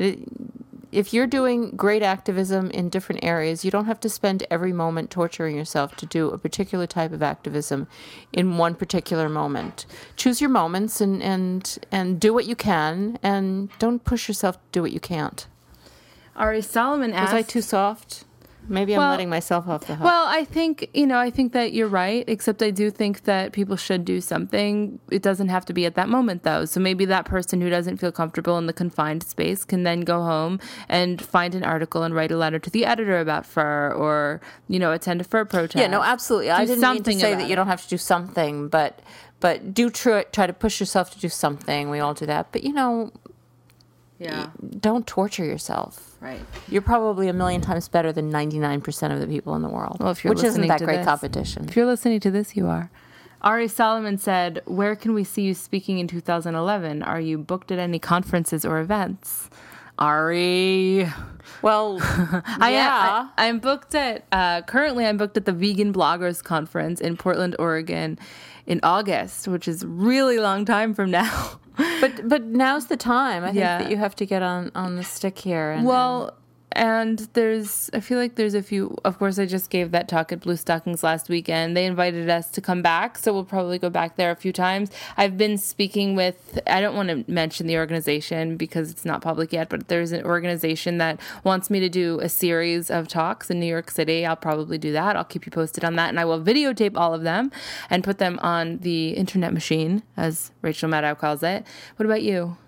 S2: If you're doing great activism in different areas, you don't have to spend every moment torturing yourself to do a particular type of activism in one particular moment. Choose your moments and do what you can, and don't push yourself to do what you can't.
S1: Ari Solomon asked...
S2: Was I too soft? Maybe I'm letting myself off the hook.
S1: Well, I think that you're right, except I do think that people should do something. It doesn't have to be at that moment, though. So maybe that person who doesn't feel comfortable in the confined space can then go home and find an article and write a letter to the editor about fur, or, you know, attend a fur protest.
S2: Yeah, no, absolutely. I didn't mean to say that you don't have to do something, but do try to push yourself to do something. We all do that. But, you know...
S1: Yeah.
S2: Don't torture yourself.
S1: Right.
S2: You're probably a million times better than 99% of the people in the world.
S1: Well, if you're
S2: which isn't
S1: listening
S2: that
S1: to
S2: great
S1: this,
S2: competition.
S1: If you're listening to this, you are. Ari Solomon said, where can we see you speaking in 2011? Are you booked at any conferences or events? Ari.
S2: Well, yeah.
S1: I'm booked at, currently I'm booked at the Vegan Bloggers Conference in Portland, Oregon in August, which is a really long time from now.
S2: But now's the time. I think that you have to get on the stick here.
S1: And I feel like there's a few, of course, I just gave that talk at Blue Stockings last weekend. They invited us to come back, so we'll probably go back there a few times. I've been speaking with, I don't want to mention the organization because it's not public yet, but there's an organization that wants me to do a series of talks in New York City. I'll probably do that. I'll keep you posted on that, and I will videotape all of them and put them on the internet machine, as Rachel Maddow calls it. What about you?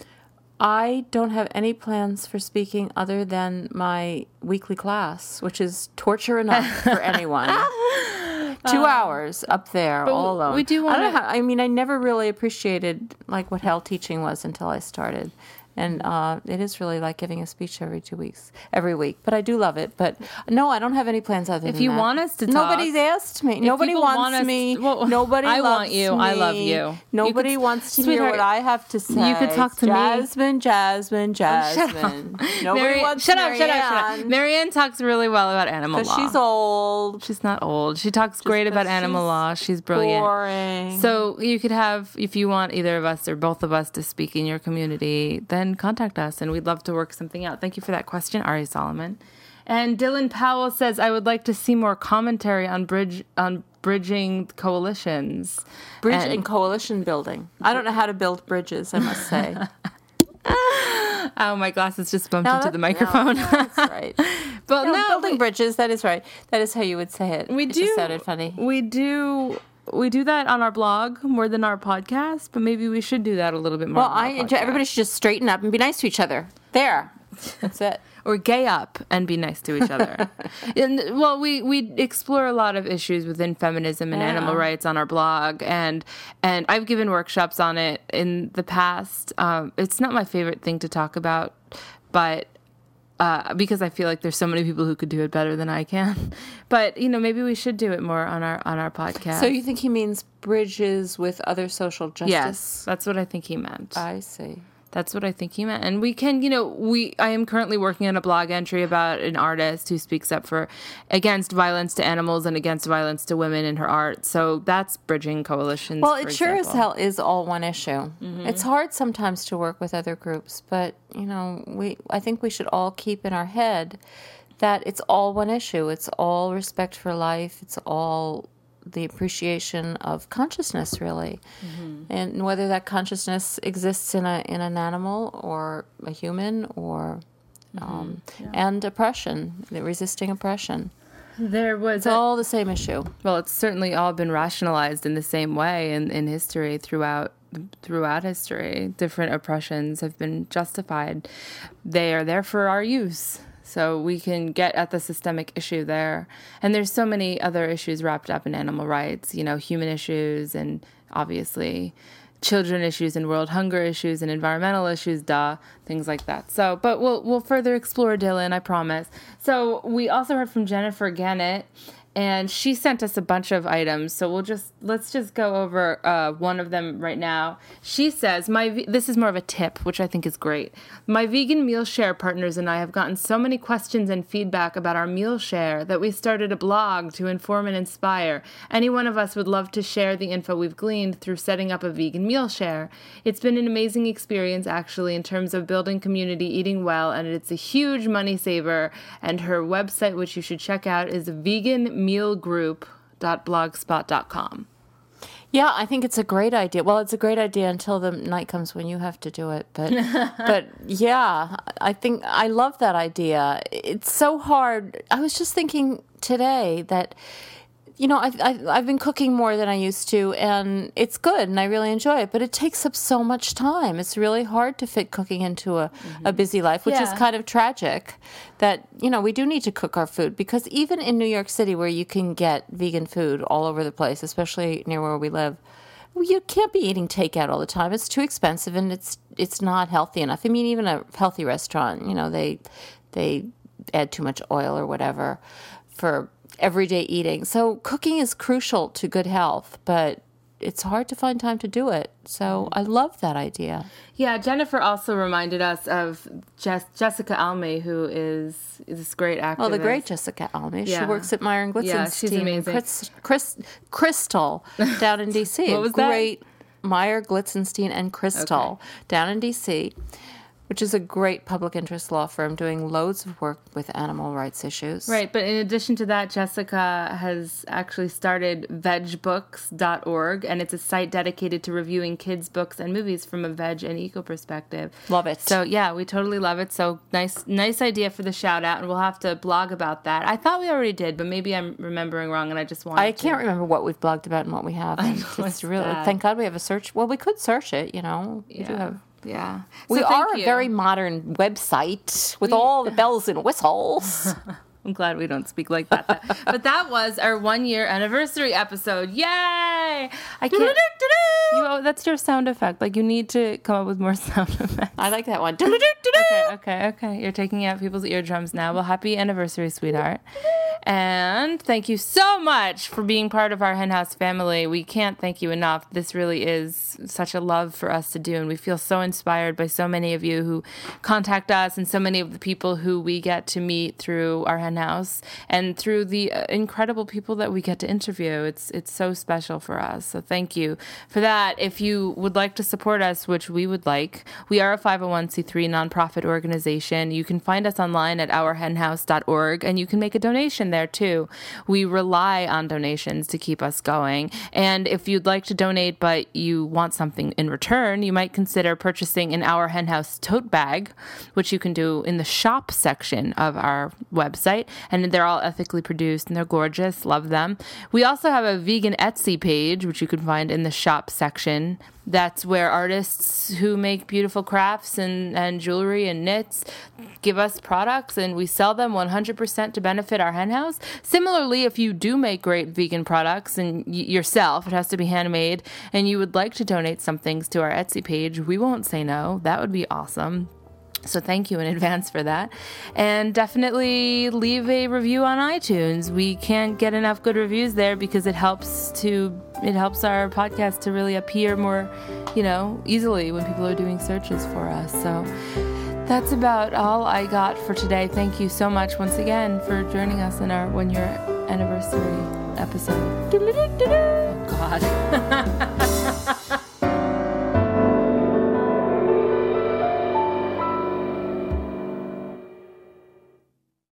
S2: I don't have any plans for speaking other than my weekly class, which is torture enough for anyone. 2 hours up there, all alone.
S1: We do want to...
S2: I mean, I never really appreciated like what hell teaching was until I started. And it is really like giving a speech every week. But I do love it. But no, I don't have any plans other than that.
S1: If you want us to talk...
S2: Nobody's asked me. Nobody wants me. Nobody loves me.
S1: I want you. I love you.
S2: Nobody wants to hear what I have to say.
S1: You could talk to
S2: me. Jasmine. Nobody wants
S1: Shut up. Marianne talks really well about animal law.
S2: She's old.
S1: She's not old. She talks great about animal law. She's brilliant.
S2: Boring.
S1: So you could have, if you want either of us or both of us to speak in your community, then contact us and we'd love to work something out. Thank you for that question, Ari Solomon. And Dylan Powell says, I would like to see more commentary on bridging coalitions.
S2: And coalition building. I don't know how to build bridges, I must say.
S1: Oh, my glasses just bumped into the microphone.
S2: No, that's right.
S1: But
S2: building bridges, that is right. That is how you would say it.
S1: It just sounded funny. We do we do that on our blog more than our podcast, but maybe we should do that a little bit more.
S2: Well, everybody should just straighten up and be nice to each other. There. That's it.
S1: Or gay up and be nice to each other. Well, we explore a lot of issues within feminism and animal rights on our blog, and I've given workshops on it in the past. It's not my favorite thing to talk about, but because I feel like there's so many people who could do it better than I can. But maybe we should do it more on our podcast.
S2: So you think he means bridges with other social justice?
S1: Yes, that's what I think he meant.
S2: I see.
S1: That's what I think he meant. And we can, I am currently working on a blog entry about an artist who speaks up against violence to animals and against violence to women in her art. So that's bridging coalitions.
S2: Well, it sure as hell is all one issue. Mm-hmm. It's hard sometimes to work with other groups, but, I think we should all keep in our head that it's all one issue. It's all respect for life. It's all the appreciation of consciousness, really, and whether that consciousness exists in an animal or a human, or and oppression, resisting oppression.
S1: It's
S2: all the same issue.
S1: Well, it's certainly all been rationalized in the same way in history throughout history. Different oppressions have been justified. They are there for our use. So we can get at the systemic issue there. And there's so many other issues wrapped up in animal rights, human issues and obviously children issues and world hunger issues and environmental issues, things like that. So, but we'll further explore, Dylan, I promise. So we also heard from Jennifer Gannett, and she sent us a bunch of items. So let's just go over one of them right now. She says, this is more of a tip, which I think is great. My vegan meal share partners and I have gotten so many questions and feedback about our meal share that we started a blog to inform and inspire. Any one of us would love to share the info we've gleaned through setting up a vegan meal share. It's been an amazing experience, actually, in terms of building community, eating well, and it's a huge money saver. And her website, which you should check out, is veganmealgroup.blogspot.com.
S2: Yeah, I think it's a great idea. Well, it's a great idea until the night comes when you have to do it. But yeah, I think I love that idea. It's so hard. I was just thinking today that, I've been cooking more than I used to, and it's good, and I really enjoy it, but it takes up so much time. It's really hard to fit cooking into a busy life, which is kind of tragic that, we do need to cook our food, because even in New York City, where you can get vegan food all over the place, especially near where we live, you can't be eating takeout all the time. It's too expensive, and it's not healthy enough. I mean, even a healthy restaurant, they add too much oil or whatever for everyday eating. So cooking is crucial to good health, but it's hard to find time to do it. So I love that idea.
S1: Yeah, Jennifer also reminded us of Jessica Almy, who is this great activist.
S2: Oh, the great Jessica Almy. Yeah. She works at Myron Glitzen's
S1: yeah, she's
S2: team.
S1: Amazing.
S2: Crystal down in D.C.
S1: What was
S2: great that? Meyer Glitzenstein and Crystal down in D.C., which is a great public interest law firm doing loads of work with animal rights issues.
S1: Right, but in addition to that, Jessica has actually started vegbooks.org, and it's a site dedicated to reviewing kids' books and movies from a veg and eco perspective.
S2: Love it.
S1: So, yeah, we totally love it. So, nice idea for the shout-out, and we'll have to blog about that. I thought we already did, but maybe I'm remembering wrong, and I just wanted to.
S2: I can't remember what we've blogged about and what we haven't. It's really, thank God we have a search. Well, we could search it, We do have.
S1: Yeah.
S2: We are a very modern website with all the bells and whistles.
S1: I'm glad we don't speak like that. But that was our 1-year anniversary episode. Yay! I can't. That's your sound effect. Like, you need to come up with more sound effects.
S2: I like that one.
S1: Okay. You're taking out people's eardrums now. Well, happy anniversary, sweetheart. And thank you so much for being part of our Henhouse family. We can't thank you enough. This really is such a love for us to do, and we feel so inspired by so many of you who contact us and so many of the people who we get to meet through our Henhouse and through the incredible people that we get to interview. It's so special for us. So thank you for that. If you would like to support us, which we would like, we are a 501c3 nonprofit organization. You can find us online at ourhenhouse.org, and you can make a donation there too. We rely on donations to keep us going. And if you'd like to donate but you want something in return, you might consider purchasing an Our Henhouse tote bag, which you can do in the shop section of our website. website, and they're all ethically produced and they're gorgeous. Love them. We also have a vegan Etsy page, which you can find in the shop section. That's where artists who make beautiful crafts and jewelry and knits give us products, and we sell them 100% to benefit our hen house. Similarly, if you do make great vegan products and yourself, it has to be handmade, and you would like to donate some things to our Etsy page, we won't say no. That would be awesome. So thank you in advance for that. And definitely leave a review on iTunes. We can't get enough good reviews there because it helps our podcast to really appear more, easily when people are doing searches for us. So that's about all I got for today. Thank you so much once again for joining us in our 1-year anniversary episode. Oh, God.